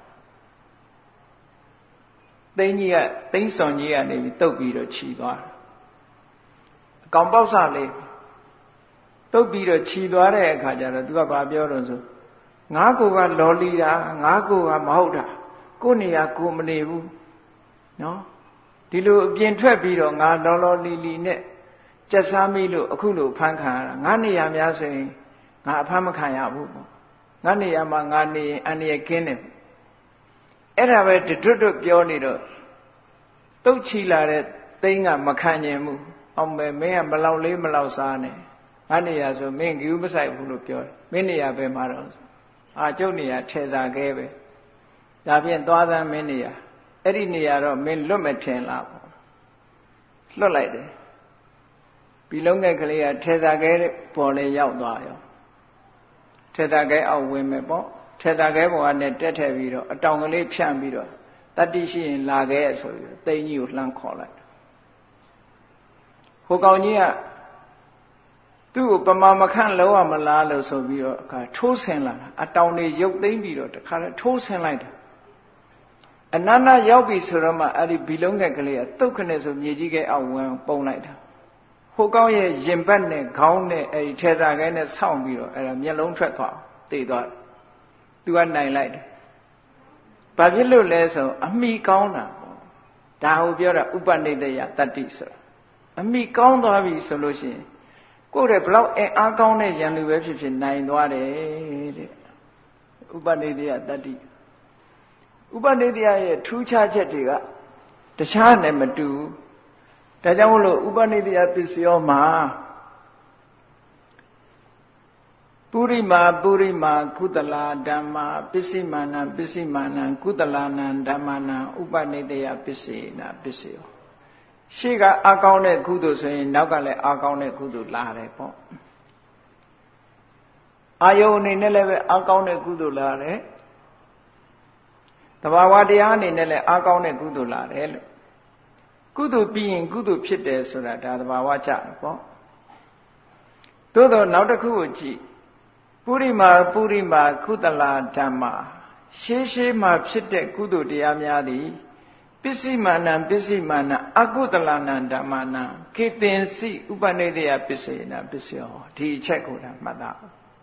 သိန်းကြီးကသိန်းစွန်ကြီးကနေပြီးတုတ်ပြီးတော့ခြီသွားတယ်အကောင်ပေါက်စလေးတုတ်ပြီးတော့ခြီသွားတဲ့အခါကျတော့သူကဘာပြောတော့ဆိုငါကိုကလော်လီတာငါကိုကမဟုတ်တာကိုနေရာကိုမနေဘူးနော်ဒီလိုအပြင်ထွက်ပြီးတော့ငါလော်လော်လီလီနဲ့ကျက်စားမိလို့အခုလိုဖမ်းခံရတာငါနေရာများဆိုရင်ငါအဖမ်းမခံရဘူးပေါ့ငါနေရာမှာငါနေရင်အန္တရာယ်ကင်းတယ်အဲ့ဒါပဲတွတ်တွတ်ပြောနေတော့တုတ်ချီလာတဲ့သိန်းကမခံနိုင်ဘူးအောင်မယ်မင်းကမလောက်လေးမလောက်စားနဲ့ငါနေရာဆိုမင်းဂီးမဆိုင်ဘူးလို့ပြောတယ်မင်းနေရာပဲမှာတော့အာကျုပ်နေရာထဲစားခဲပဲဒါဖြင့်သွားစမ်းမင်းနေရာအဲ့ဒီနေရာတော့မင်းလွတ်မထင်လားပေါ့လွတ်လိုက်တယ်ပြီးလုံးတဲ့ကလေးကထဲစားခဲပေါ်လေရောက်သွားရောထေသာခဲအောက်ဝင်မယ်ပေါ့ထေသာခဲပေါ်ကနေတက်ထည့်ပြီးတော့အတောင်ကလေးဖြန့်ပြီးတော့တတ္တိရှိရင်လာခဲ့ဆိုပြီးသိန်းကြီးကိုလှမ်းခေါ်လိုက်ဟိုကောင်ကြီးကသူ့ကိုပမာမခန့်လုံးဝမလားလို့ဆိုပြီးတော့အခါထိုးဆင်လာတာအတောင်တွေရုပ်သိမ်းပြီးတော့တခါတည်းထိုးဆင်လိုက်တာအနန္တရောက်ပြီဆိုတော့မှအဲ့ဒီဘီလုံးငယ်ကလေးကတုတ်ခနဲ့ဆိုမြေကြီးခဲအောက်ဝင်ပုံလိုက်တာဟဟိုကောင်းရဲ့ရင်ဘတ်နဲ့ခေါင်းနဲ့အဲဒီထဲစားခဲနဲ့ဆောင်းပြီးတော့အဲ့ဒါမျက်လုံးထွက်သွားသိသွားတယ်သူကနိုင်လိုက်တယ်ဘာဖြစ်လို့လဲဆိုအမိကောင်းတာပေါ့ဒါဟိုပြောတာဥပနိဒေယတတ္တိဆိုတာအမိကောင်းသွားပြီဆိုလို့ရှိရင်ကိုယ်ရဲ့ဘလောက်အင်အားကောင်းတဲ့ရန်သူပဲဖြစ်ဖြစ်နိုင်သွားတယ်တဲ့ဥပနိဒေယတတ္တိဥပနိဒေယရဲ့ထူးခြားချက်တွေကတခြားနဲ့မတူဒါကြောင့်မို့လို့ဥပနိဒေယပစ္စယောမှာပုရိမာပုရိမာကုသလာဓမ္မာပစ္စည်းမာနံပစ္စည်းမာနံကုသလာနံဓမ္မနံဥပနိဒေယပစ္စေနာပစ္စယောရှေ့ကအကောင်းတဲ့ကုသိုလ်ဆိုရင်နောက်ကလည်းအကောင်းတဲ့ကုသိုလ်လာတယ်ပေါ့အာယုန်အနေနဲ့လည်းပဲအကောင်းတဲ့ကုသိုလ်လာတယ်တဘာဝတရားအနေနဲ့လည်းအကောင်းတဲ့ကုသိုလ်လာတယ်လို့ကုသိုလ်ပြီးရင်ကုသိုလ်ဖြစ်တယ်ဆိုတာဒါတဘာဝကြတယ်ပေါ့သို့တော့နောက်တစ်ခုကိုကြည့်ပုရိမာပုရိမာကုသလာဓမ္မာရှေးရှေးမှာဖြစ်တဲ့ကုသိုလ်တရားများသည်ပစ္စည်းမာနံပစ္စည်းမာနအကုသလနံဓမ္မနံကေတင်စီဥပနိဒေယပစ္စေနာပစ္စယောဒီအချက်ကိုလည်းမှတ်သား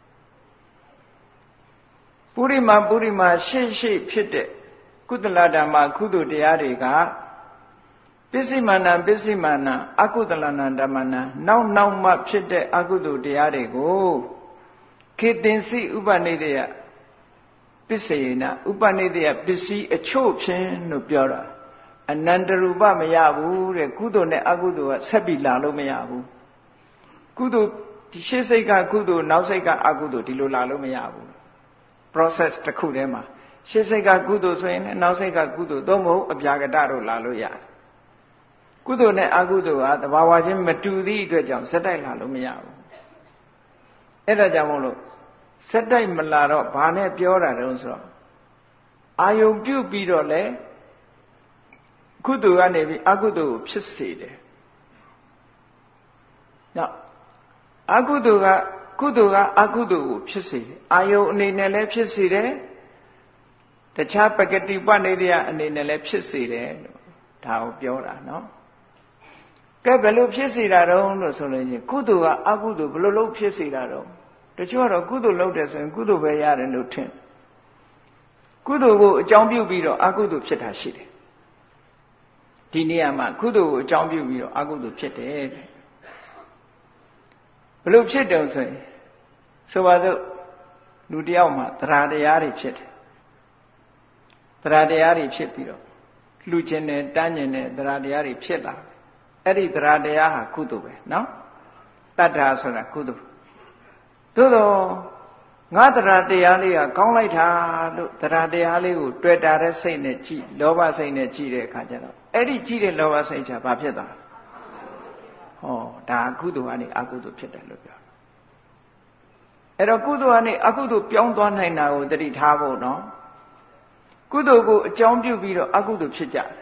ပုရိမာပုရိမာရှေးရှေးဖြစ်တဲ့ကုသလဓမ္မကုသိုလ်တရားတွေကပစ္စည်းမာနံပစ္စည်းမာနအကုသလနံဓမ္မနံနောက်နောက်မှဖြစ်တဲ့အကုသိုလ်တရားတွေကိုခေတင်စီဥပနိဒေယပစ္စေနာဥပနိဒေယပစ္စည်းအချို့ဖြင့်လို့ပြောတာအနန္တရူပမရဘူးတဲ့ကုသိုလ်နဲ့အကုသိုလ်ကဆက်ပြီးလာလို့မရဘူးကုသိုလ်ဒီရှေ့စိတ်ကကုသိုလ်နောက်စိတ်ကအကုသိုလ်ဒီလိုလာလို့မရဘူး process တစ်ခုတည်းမှာရှေ့စိတ်ကကုသိုလ်ဆိုရင်လည်းနောက်စိတ်ကကုသိုလ်သို့မဟုတ်အပြာကတတို့လာလို့ရတယ်ကုသိုလ်နဲ့အကုသိုလ်ကတဘာဝချင်းမတူသည့်အတွက်ကြောင့်စက်တိုက်လာလို့မရဘူးအဲ့ဒါကြောင့်မို့လို့စက်တိုက်မလာတော့ဘာနဲ့ပြောတာတုံးဆိုတော့အာယုံပြုတ်ပြီးတော့လေကုသိုလ်ကနေပြီးအကုသိုလ်ကိုဖြစ်စေတယ်။နောက်အကုသိုလ်ကကုသိုလ်ကအကုသိုလ်ကိုဖြစ်စေတယ်။အာယုံအနေနဲ့လည်းဖြစ်စေတယ်။တခြားပကတိပနိဒေယအနေနဲ့လည်းဖြစ်စေတယ်လို့ဒါကိုပြောတာနော်။ကဲဘယ်လိုဖြစ်စေတာတုံးလို့ဆိုလို့ရှိရင်ကုသိုလ်ကအကုသိုလ်ဘယ်လိုလုပ်ဖြစ်စေတာတုံးတချို့ကတော့ကုသိုလ်လုပ်တယ်ဆိုရင်ကုသိုလ်ပဲရတယ်လို့ထင်ကုသိုလ်ကိုအကြောင်းပြုပြီးတော့အကုသိုလ်ဖြစ်တာရှိတယ်ဒီနေရာမှာကုသိုလ်ကိုအကြောင်းပြုပြီးတော့အကုသိုလ်ဖြစ်တယ်တဲ့ဘယ်လိုဖြစ်တုံဆိုရင်ဆိုပါစို့လူတယောက်မှာတရားတရားတွေဖြစ်တယ်တရားတရားတွေဖြစ်ပြီးတော့လှူခြင်းနဲ့တန်းခြင်းနဲ့တရားတရားတွေဖြစ်လာအဲ့ဒီတရားတရားဟာကုသိုလ်ပဲနော်တတ္ထာဆိုတာကုသိုလ်သို့တော့ငါတရားတရားလေးကကောင်းလိုက်တာလို့တရားတရားလေးကိုတွေ့တာတဲ့စိတ်နဲ့ကြည့်လောဘစိတ်နဲ့ကြည့်တဲ့အခါကျတော့အဲ့ဒီကြည့်တဲ့လောဘစိတ်ချဘာဖြစ်သွားလဲဟောဒါကုသိုလ်ကနေအကုသိုလ်ဖြစ်တယ်လို့ပြောအဲ့တော့ကုသိုလ်ကနေအကုသိုလ်ပြောင်းသွားနိုင်တာကိုသတိထားဖို့နော်ကုသိုလ်ကိုအကြောင်းပြုပြီးတော့အကုသိုလ်ဖြစ်ကြတယ်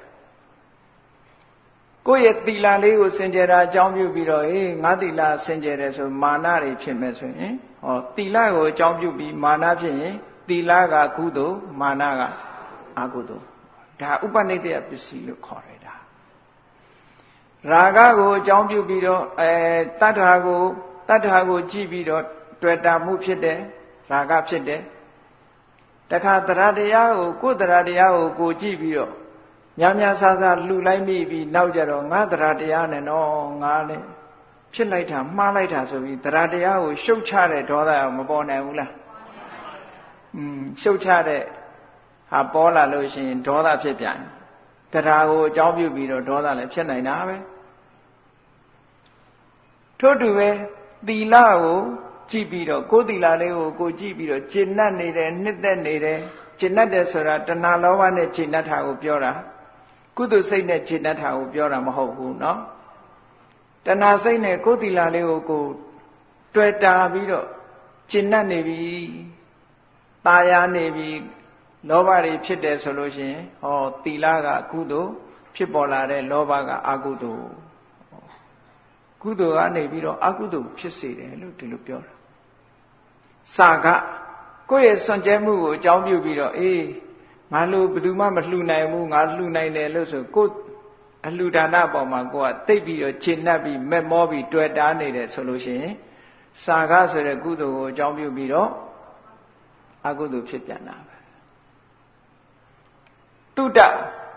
ကိုယ့်ရဲ့သီလလေးကိုစင်ကြယ်တာအကြောင်းပြုပြီးတော့ဟေးငါသီလစင်ကြယ်တယ်ဆိုမာနတွေဖြစ်မယ်ဆိုရင်ဟောသီလကိုအကြောင်းပြုပြီးမာနဖြစ်ရင်သီလကကုသိုလ်မာနကအကုသိုလ်ဒါဥပနိဒေယပစ္စည်းလို့ခေါ်ရတာရာဂကိုအကြောင်းပြုပြီးတော့အဲတတ္ထာကိုတတ္ထာကိုကြည့်ပြီးတော့တွေ့တာမှုဖြစ်တယ်ရာဂဖြစ်တယ်တခါတရားတရားကိုကိုယ်တရားတရားကိုကိုကြည့်ပြီးတော့များများဆဆလှူလိုက်မိပြီးနောက်ကြတော့ငါတရားတရားနဲ့နော်ငါလည်းဖြစ်လိုက်တာမှားလိုက်တာဆိုပြီးတရားတရားကိုရှုတ်ချတဲ့ဒေါသမပေါ်နိုင်ဘူးလားอืมရှုတ်ချတဲ့ဟာပေါ်လာလို့ရှိရင်ဒေါသဖြစ်ပြန်တရားကိုအကြောင်းပြုပြီးတော့ဒေါသလည်းဖြစ်နိုင်တာပဲထို့တူပဲသီလကိုကြည့်ပြီးတော့ကိုယ်သီလလေးကိုကိုကြည့်ပြီးတော့ကျင့်တတ်နေတယ်နှစ်သက်နေတယ်ကျင့်တတ်တယ်ဆိုတာတဏှာလောဘနဲ့ကျင့်တတ်တာကိုပြောတာကုသိုလ်စိတ်နဲ့ကျင့်တတ်တာကိုပြောတာမဟုတ်ဘူးเนาะတဏှာစိတ်နဲ့ကိုယ်သီလလေးကိုကိုတွေ့တာပြီးတော့ကျင့်တတ်နေပြီตาယာနေပြီလောဘတွေဖြစ်တယ်ဆိုလို့ရှိရင်ဟောသီလကကုသိုလ်ဖြစ်ပေါ်လာတဲ့လောဘကအကုသိုလ်ကုသိုလ်ကနေပြီးတော့အကုသိုလ်ဖြစ်စေတယ်လို့ဒီလိုပြောတာစာကကိုယ့်ရဲ့စွန့်ကြဲမှုကိုအကြောင်းပြုပြီးတော့အေးငါလို့ဘယ်သူမှမလှူနိုင်ဘူးငါလှူနိုင်တယ်လို့ဆိုကိုယ်အလှူဒါနပေါ်မှာကိုကသိပ်ပြီးတော့ကျင့်납ပြီးမက်မောပြီးတွေ့တာနေတယ်ဆိုလို့ရှိရင်စာကဆိုတဲ့ကုသိုလ်ကိုအကြောင်းပြုပြီးတော့အကုသိုလ်ဖြစ်ပြန်တာပဲတုဒ္ဒ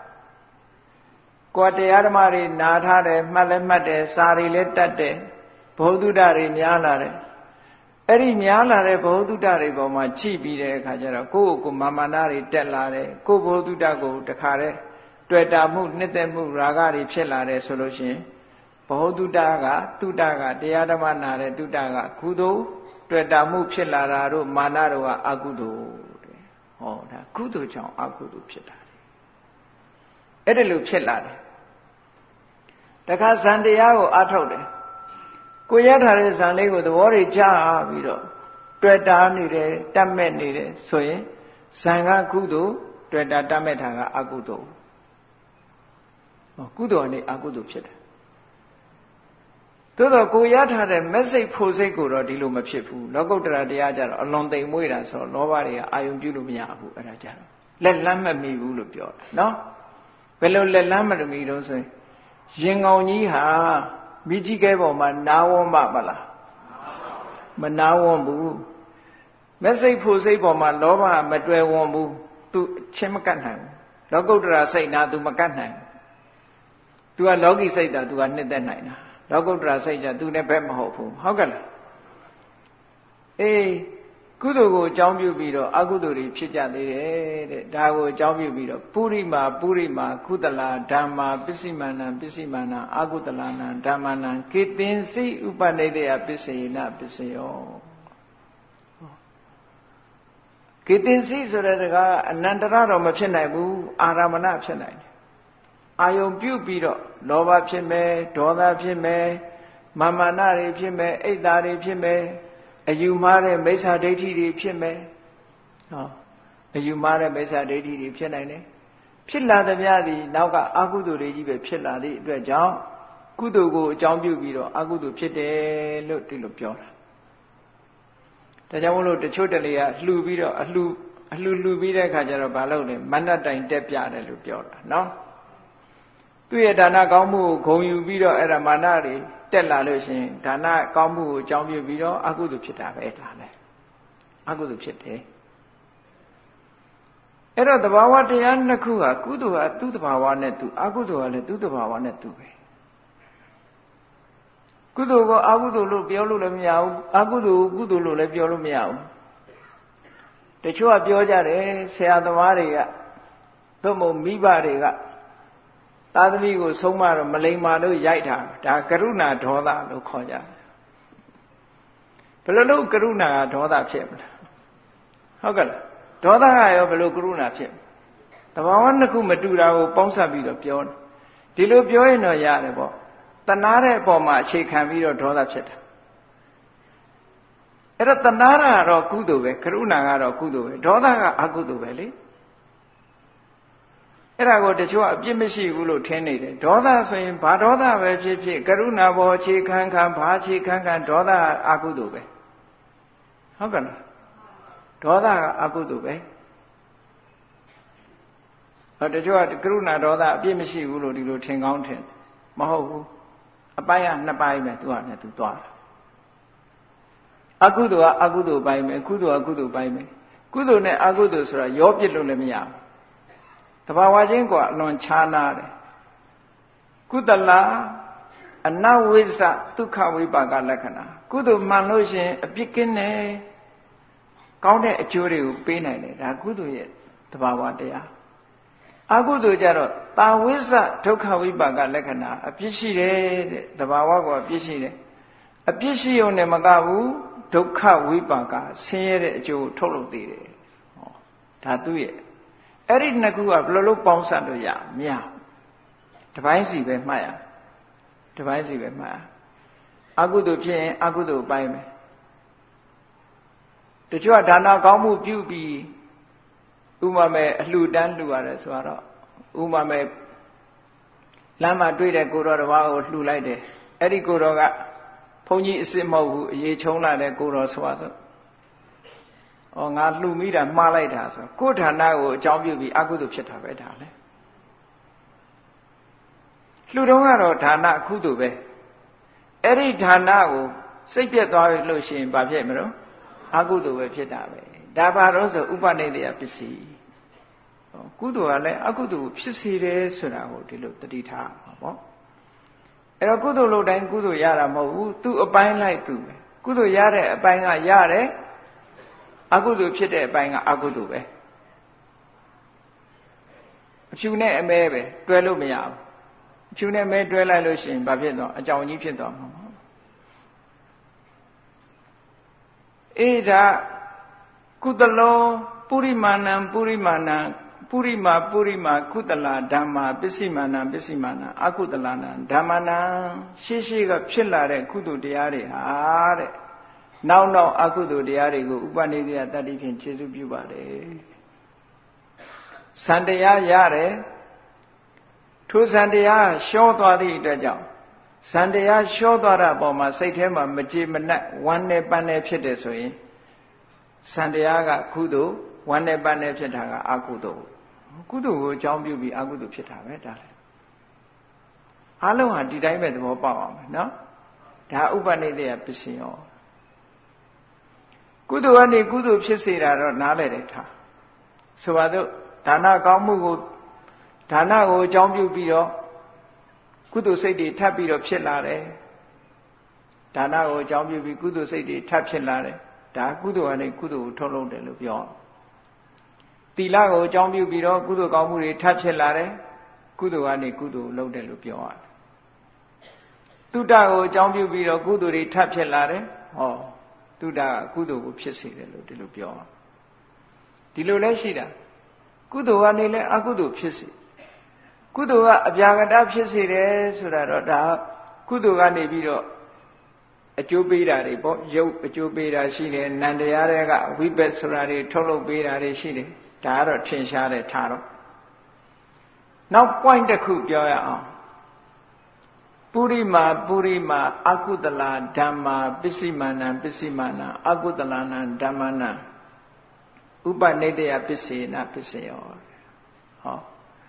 ကိုယ်တရားဓမ္မတွေနားထားတယ်မှတ်လည်းမှတ်တယ်စာတွေလည်းတတ်တယ်ဘုဒ္ဓတွေများလာတယ်အဲ့ဒီများလာတဲ့ဘုဒ္ဓတွေပေါ်မှာကြည့်ပြီးတဲ့အခါကျတော့ကိုယ့်ကိုယ်မာမာနတွေတက်လာတယ်ကိုယ်ဘုဒ္ဓကိုတခါတည်းတွေ့တာမှုနှစ်သက်မှုရာဂတွေဖြစ်လာတယ်ဆိုလို့ရှိရင်ဘုဒ္ဓကတုဒ္ဒကတရားဓမ္မနာတဲ့တုဒ္ဒကကုသိုလ်တွေ့တာမှုဖြစ်လာတာတို့မာနတို့ကအကုသိုလ်တဲ့ဟောဒါကုသိုလ်ကြောင့်အကုသိုလ်ဖြစ်တာအဲ့ဒါလိုဖြစ်လာတယ်တခါဇန်တရားကိုအထုတ်တယ်ကိုရထားတဲ့ဇန်လေးကိုသဘောတွေကြားပြီးတော့တွေ့တာနေတယ်တတ်မဲ့နေတယ်ဆိုရင်ဇန်ကကုသိုလ်တွေ့တာတတ်မဲ့တာကအကုသိုလ်ဟောကုသိုလ်ကနေအကုသိုလ်ဖြစ်တယ်သို့တော့ကိုရထားတဲ့မက်စိတ်ဖို့စိတ်ကိုတော့ဒီလိုမဖြစ်ဘူးလောကုတ္တရာတရားကြတော့အလွန်သိမ်မွေ့တာဆိုတော့လောဘတွေကအာယုံပြုလို့မရဘူးအဲ့ဒါကြတော့လက်လန်းမမီဘူးလို့ပြောတာနော်ဘယ်လိုလက်လန်းမမီတော့ဆိုရင်ရင်ကောင်ကြီးဟာမိကြီးကဲပေါ်မှာနာဝန်းပါမလားမနာဝန်းဘူးမက်စိတ်ဖို့စိတ်ပေါ်မှာလောဘမတွယ်ဝန်းဘူးသူချင်းမကတ်နိုင်ဘူးလောကုတ္တရာစိတ်နာသူမကတ်နိုင်ဘူးသူကလောကီစိတ်တာသူကနှစ်သက်နိုင်တာလောကုတ္တရာစိတ်ကြသူနဲ့ဘက်မဟုတ်ဘူးဟုတ်ကဲ့လားအေးကုသိုလ်ကိုအကြောင်းပြုပြီးတော့အကုသိုလ်တွေဖြစ်ကြသေးတယ်တဲ့ဒါကိုအကြောင်းပြုပြီးတော့ပုရိမာပုရိမာကုသလာဓမ္မာပစ္စည်းမာနံပစ္စည်းမာနံအကုသလနံဓမ္မနံကေတင်စိဥပနိဒေယပစ္စယေနပစ္စယောကေတင်စိဆိုတဲ့စကားအနန္တရတော့မဖြစ်နိုင်ဘူးအာရမဏဖြစ်နိုင်တယ်အာယုံပြုပြီးတော့လောဘဖြစ်မယ်ဒေါသဖြစ်မယ်မာမာနတွေဖြစ်မယ်အိတ်သားတွေဖြစ်မယ်အယူမှားတဲ့မိစ္ဆာဒိဋ္ဌိတွေဖြစ်မယ်ဟောအယူမှားတဲ့မိစ္ဆာဒိဋ္ဌိတွေဖြစ်နိုင်တယ်ဖြစ်လာသမျှသည်နောက်ကအကုသိုလ်တွေကြီးပဲဖြစ်လာသည့်အတွက်ကြောင့်ကုသိုလ်ကိုအကြောင်းပြုပြီးတော့အကုသိုလ်ဖြစ်တယ်လို့ဒီလိုပြောတာဒါကြောင့်မို့လို့တချို့တလေကလှူပြီးတော့အလှူအလှူလှူပြီးတဲ့အခါကျတော့ဘာလုပ်လဲမဏ္ဍတိုင်တက်ပြတယ်လို့ပြောတာနော်သူ့ရဲ့ဒါနကောင်းမှုကိုဂုဏ်ယူပြီးတော့အဲ့ဒါမာနတွေတက်လာလို့ရှိရင်ဒါနကောင်းမှုကိုအကြောင်းပြုပြီးတော့အကုသိုလ်ဖြစ်တာပဲဒါလည်းအကုသိုလ်ဖြစ်တယ်အဲ့တော့သဘာဝတရားနှစ်ခုဟာကုသိုလ်ဟာသူ့သဘာဝနဲ့သူအကုသိုလ်ကလည်းသူ့သဘာဝနဲ့သူပဲကုသိုလ်ကိုအကုသိုလ်လို့ပြောလို့လည်းမရဘူးအကုသိုလ်ကိုကုသိုလ်လို့လည်းပြောလို့မရဘူးတချို့ကပြောကြတယ်ဆရာသမားတွေကသို့မဟုတ်မိဘတွေကသာသမီကိုဆုံးမတော့မလိမ္မာလို့ရိုက်တာဒါကရုဏာဒေါသလို့ခေါ်ကြတယ်ဘယ်လိုလုပ်ကရုဏာကဒေါသဖြစ်မလဲဟုတ်ကဲ့လားဒေါသကရောဘယ်လိုကရုဏာဖြစ်သဘာဝနှစ်ခုမတူတာကိုပေါင်းစပ်ပြီးတော့ပြောတယ်ဒီလိုပြောရင်တော့ရတယ်ပေါ့တဏှာတဲ့အပေါ်မှာအခြေခံပြီးတော့ဒေါသဖြစ်တာအဲ့တော့တဏှာကတော့ကုသိုလ်ပဲကရုဏာကတော့ကုသိုလ်ပဲဒေါသကအကုသိုလ်ပဲလေအဲ့ဒါကိုတချို့အပြစ်မရှိဘူးလို့ထင်နေတယ်ဒေါသဆိုရင်ဘာဒေါသပဲဖြစ်ဖြစ်ကရုဏာဘောအခြေခံခံဘာအခြေခံခံဒေါသအကုသိုလ်ပဲဟုတ်ကဲ့လားဒေါသကအကုသိုလ်ပဲဟောတချို့ကကရုဏာဒေါသအပြစ်မရှိဘူးလို့ဒီလိုထင်ကောင်းထင်မဟုတ်ဘူးအပိုင်းကနှစ်ပိုင်းပဲသူကလည်းသူသွားတာအကုသိုလ်ကအကုသိုလ်ပိုင်းပဲကုသိုလ်ကကုသိုလ်ပိုင်းပဲကုသိုလ်နဲ့အကုသိုလ်ဆိုတာရောပြစ်လို့လည်းမရဘူးတဘာဝချင်းကအလွန်ခြားနာတယ်ကုသလအနဝိဇ္ဇဒုက္ခဝိပါကလက္ခဏာကုသိုလ်မှန်လို့ရှိရင်အပြစ်ကင်းတယ်ကောင်းတဲ့အကျိုးတွေကိုပေးနိုင်တယ်ဒါကုသိုလ်ရဲ့တဘာဝတရားအကုသိုလ်ကြတော့တာဝိဇ္ဇဒုက္ခဝိပါကလက္ခဏာအပြစ်ရှိတယ်တဲ့တဘာဝကအပြစ်ရှိတယ်အပြစ်ရှိုံနဲ့မကဘူးဒုက္ခဝိပါကဆင်းရဲတဲ့အကျိုးကိုထုတ်လုပ်သေးတယ်ဟောဒါသူ့ရဲ့အဲ့ဒီနှစ်ခုကဘယ်လိုလုပ်ပေါင်းစပ်လို့ရမရတပိုင်းစီပဲမှတ်ရတပိုင်းစီပဲမှတ်ရအကုသိုလ်ဖြစ်ရင်အကုသိုလ်ပိုင်းပဲတချို့ကဒါနကောင်းမှုပြုပြီးဥမာမဲ့အလှူဒန်းလှူရတယ်ဆိုတော့ဥမာမဲ့လမ်းမှာတွေ့တဲ့ကိုတော်တစ်ပါးကိုလှူလိုက်တယ်အဲ့ဒီကိုတော်ကဘုန်းကြီးအစ်စ်မဟုတ်ဘူးအရေးချုံလာတဲ့ကိုတော်ဆိုတော့ဩငါလှူမိတာမှားလိုက်တာဆိုကိုယ်ဌာနကိုအကြောင်းပြုပြီးအကုသိုလ်ဖြစ်တာပဲဒါလေလှူတော့ကတော့ဌာနကုသိုလ်ပဲအဲ့ဒီဌာနကိုစိတ်ပြတ်သွားပြီလို့ရှိရင်ဘာဖြစ်မလို့အကုသိုလ်ပဲဖြစ်တာပဲဒါပါတော့ဆိုဥပနိဒေယပစ္စည်းကုသိုလ်ကလည်းအကုသိုလ်ဖြစ်စေတယ်ဆိုတာကိုဒီလိုတတိထားပါပေါ့အဲ့တော့ကုသိုလ်လို့တိုင်းကုသိုလ်ရတာမဟုတ်ဘူးသူ့အပိုင်းလိုက်သူပဲကုသိုလ်ရတဲ့အပိုင်းကရတယ်အကုသိုလ်ဖြစ်တဲ့အပိုင်းကအကုသိုလ်ပဲအဖြူနဲ့အမဲပဲတွဲလို့မရဘူးအဖြူနဲ့မဲတွဲလိုက်လို့ရှိရင်ဘာဖြစ်သွားအကြောင်းကြီးဖြစ်သွားမှာပေါ့အေးဒါကုသလောပုရိမာဏံပုရိမာဏံပုရိမာပုရိမာကုသလာဓမ္မာပစ္စည်းမာဏံပစ္စည်းမာဏံအကုသလာနံဓမ္မနံရှေ့ရှေ့ကဖြစ်လာတဲ့ကုသိုလ်တရားတွေဟာတဲ့နောက်နောက်အကုသိုလ်တရားတွေကိုဥပနိဒေယတတ္တိဖြင့်ခြေစုပြုပါတယ်စံတရားရတယ်ထိုစံတရားရှောသွားသည့်အတွက်ကြောင့်စံတရားရှောသွားတာပေါ်မှာစိတ်ထဲမှာမကြေမနက်ဝမ်းနဲ့ပန်းနဲ့ဖြစ်တယ်ဆိုရင်စံတရားကကုသိုလ်ဝမ်းနဲ့ပန်းနဲ့ဖြစ်တာကအကုသိုလ်ကုသိုလ်ကိုအကြောင်းပြုပြီးအကုသိုလ်ဖြစ်တာပဲဒါလေအားလုံးဟာဒီတိုင်းပဲသဘောပေါက်အောင်မယ်နော်ဒါဥပနိဒေယပစ္စည်းရောကုသိုလ်ကနေကုသိုလ်ဖြစ်စေတာတော့နားလည်တယ်ထားဆိုပါစို့ဒါနကောင်းမှုကိုဒါနကိုအကြောင်းပြုပြီးတော့ကုသိုလ်စိတ်တွေထပ်ပြီးတော့ဖြစ်လာတယ်ဒါနကိုအကြောင်းပြုပြီးကုသိုလ်စိတ်တွေထပ်ဖြစ်လာတယ်ဒါကုသိုလ်ကနေကုသိုလ်ကိုထုတ်လုပ်တယ်လို့ပြောသီလကိုအကြောင်းပြုပြီးတော့ကုသိုလ်ကောင်းမှုတွေထပ်ဖြစ်လာတယ်ကုသိုလ်ကနေကုသိုလ်လုပ်တယ်လို့ပြောရတယ်တုဒ္ဒကိုအကြောင်းပြုပြီးတော့ကုသိုလ်တွေထပ်ဖြစ်လာတယ်ဟောတုဒ္ဒကကုသိုလ်ကိုဖြစ်စေတယ်လို့ဒီလိုပြောဒီလိုလဲရှိတာကုသိုလ်ကနေလဲအကုသိုလ်ဖြစ်စေကုသိုလ်ကအပြာကတဖြစ်စေတယ်ဆိုတာတော့ဒါကုသိုလ်ကနေပြီးတော့အကျိုးပေးတာတွေပေါ့ရုပ်အကျိုးပေးတာရှိတယ်နံတရားတွေကဝိပဿနာတွေထုတ်လုပ်ပေးတာတွေရှိတယ်ဒါကတော့ထင်ရှားတယ်ထားတော့နောက် point တစ်ခုပြောရအောင်ပုရိမာပုရိမာအကုသလာဓမ္မာပစ္စည်းမာနံပစ္စည်းမာနံအကုသလာနံဓမ္မနံဥပနိဒေယပစ္စေနပစ္စယောဟော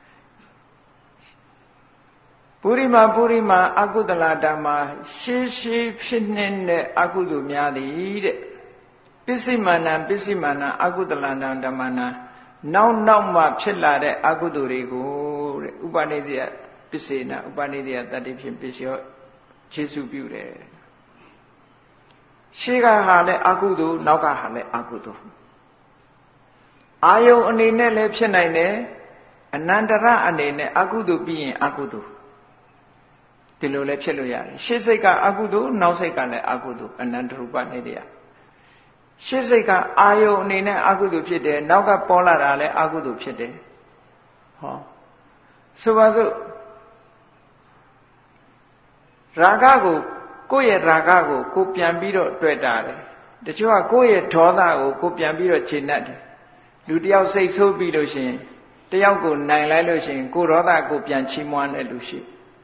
ပုရိမာပုရိမာအကုသလဓမ္မာရှေးရှေးဖြစ်တဲ့အကုသိုလ်များသည်တဲ့ပစ္စည်းမာနံပစ္စည်းမာနံအကုသလနံဓမ္မနံနောက်နောက်မှဖြစ်လာတဲ့အကုသိုလ်တွေကိုတဲ့ဥပနိဒေယပစ္စေနဥပနိဒေယတတ္တိဖြင့်ပစ္စယောခြေစုပြုတယ်ရှေးကဟာလည်းအကုသိုလ်နောက်ကဟာလည်းအကုသိုလ်အာယုံအနေနဲ့လည်းဖြစ်နိုင်တယ်အနန္တရအနေနဲ့အကုသိုလ်ပြီးရင်အကုသိုလ်ဒီလိုလည်းဖြစ်လို့ရတယ်ရှေ့စိတ်ကအကုသိုလ်နောက်စိတ်ကလည်းအကုသိုလ်အနန္တရူပနေတရားရှေ့စိတ်ကအာယုံအနေနဲ့အကုသိုလ်ဖြစ်တယ်နောက်ကပေါ်လာတာလည်းအကုသိုလ်ဖြစ်တယ်ဟောဆိုပါစို့ရာဂကိုကိုယ့်ရဲ့ရာဂကိုကိုပြန်ပြီးတော့တွေ့တာတယ်တချို့ကကိုယ့်ရဲ့ဒေါသကိုကိုပြန်ပြီးတော့ခြေနှက်တယ်လူတယောက်စိတ်ဆိုးပြီးလို့ရှိရင်တယောက်ကိုနိုင်လိုက်လို့ရှိရင်ကိုဒေါသကိုပြန်ချီးမွမ်းတဲ့လူရှိ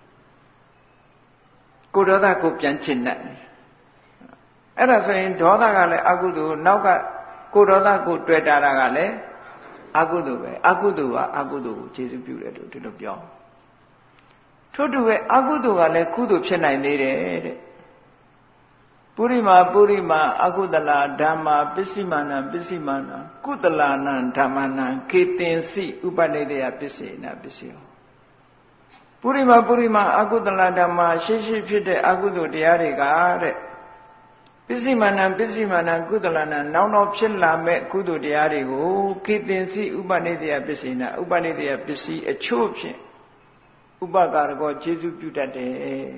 ကိုဒေါသကိုပြန်ချင်တတ်တယ်အဲ့ဒါဆိုရင်ဒေါသကလည်းအကုသိုလ်နောက်ကကိုဒေါသကိုတွေ့တာကလည်းအကုသိုလ်ပဲအကုသိုလ်ကအကုသိုလ်ကိုခြေစုပြုတယ်လို့ဒီလိုပြောထို့တူပဲအကုသိုလ်ကလည်းကုသိုလ်ဖြစ်နိုင်သေးတယ်တဲ့ပုရိမာပုရိမာအကုသလာဓမ္မာပစ္စည်းမာနံပစ္စည်းမာနံကုသလာနံဓမ္မနံကေတင်စီဥပနိဒေယပစ္စေနပစ္စယောပုရိမာပုရိမာအကုသလဓမ္မာရှိရှိဖြစ်တဲ့အကုသိုလ်တရားတွေကတဲ့ပစ္စည်းမာနံပစ္စည်းမာနံကုသလနာနောက်နောက်ဖြစ်လာမဲ့ကုသိုလ်တရားတွေကိုကေတင်စီဥပနိဒေယပစ္စေနဥပနိဒေယပစ္စည်းအချို့ဖြင့်ဥပကာရကောကျေစုပြုတတ်တယ်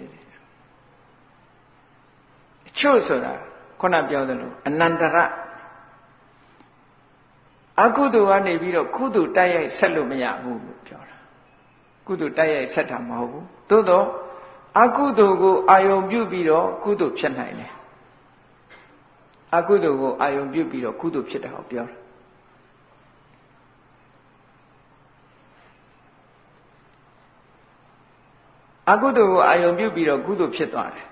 အချို့ဆိုတာခုနပြောသလိုအနန္တရအကုသိုလ်ကနေပြီးတော့ကုသိုလ်တိုက်ရိုက်ဆက်လို့မရဘူးလို့ပြောတာကုသိုလ်တိုက်ရိုက်ဆက်တာမဟုတ်ဘူးသို့တော့အကုသိုလ်ကိုအာယုံပြုပြီးတော့ကုသိုလ်ဖြစ်နိုင်တယ်အကုသိုလ်ကိုအာယုံပြုပြီးတော့ကုသိုလ်ဖြစ်တာကိုပြောတာအကုသိုလ်ကိုအာယုံပြုပြီးတော့ကုသိုလ်ဖြစ်သွားတယ်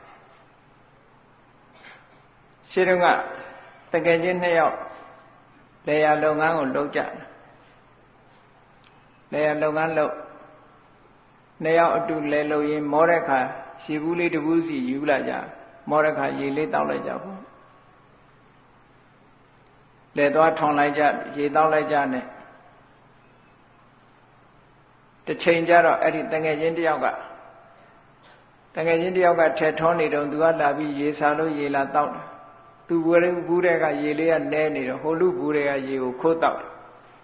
ရှင်းတော့ကတကယ်ချင်းနှစ်ယောက်လေယာလုပ်ငန်းကိုလုပ်ကြတယ်လေယာလုပ်ငန်းလုပ်နှစ်ယောက်အတူလဲလို့ရင်မောတဲ့ခါရေဘူးလေးတဘူးစီယူလာကြမောတဲ့ခါရေလေးတောက်လိုက်ကြပေါ့လဲသွားထွန်လိုက်ကြရေတောက်လိုက်ကြနဲ့တစ်ချိန်ကျတော့အဲ့ဒီတငယ်ချင်းတယောက်ကတငယ်ချင်းတယောက်ကထဲထွန်နေတော့သူကလာပြီးရေစာလို့ရေလာတောက်တယ်သူဘူးလေးဘူးတဲ့ကရေလေးကနဲနေတော့ဟိုလူဘူးတဲ့ကရေကိုခိုးတောက်တယ်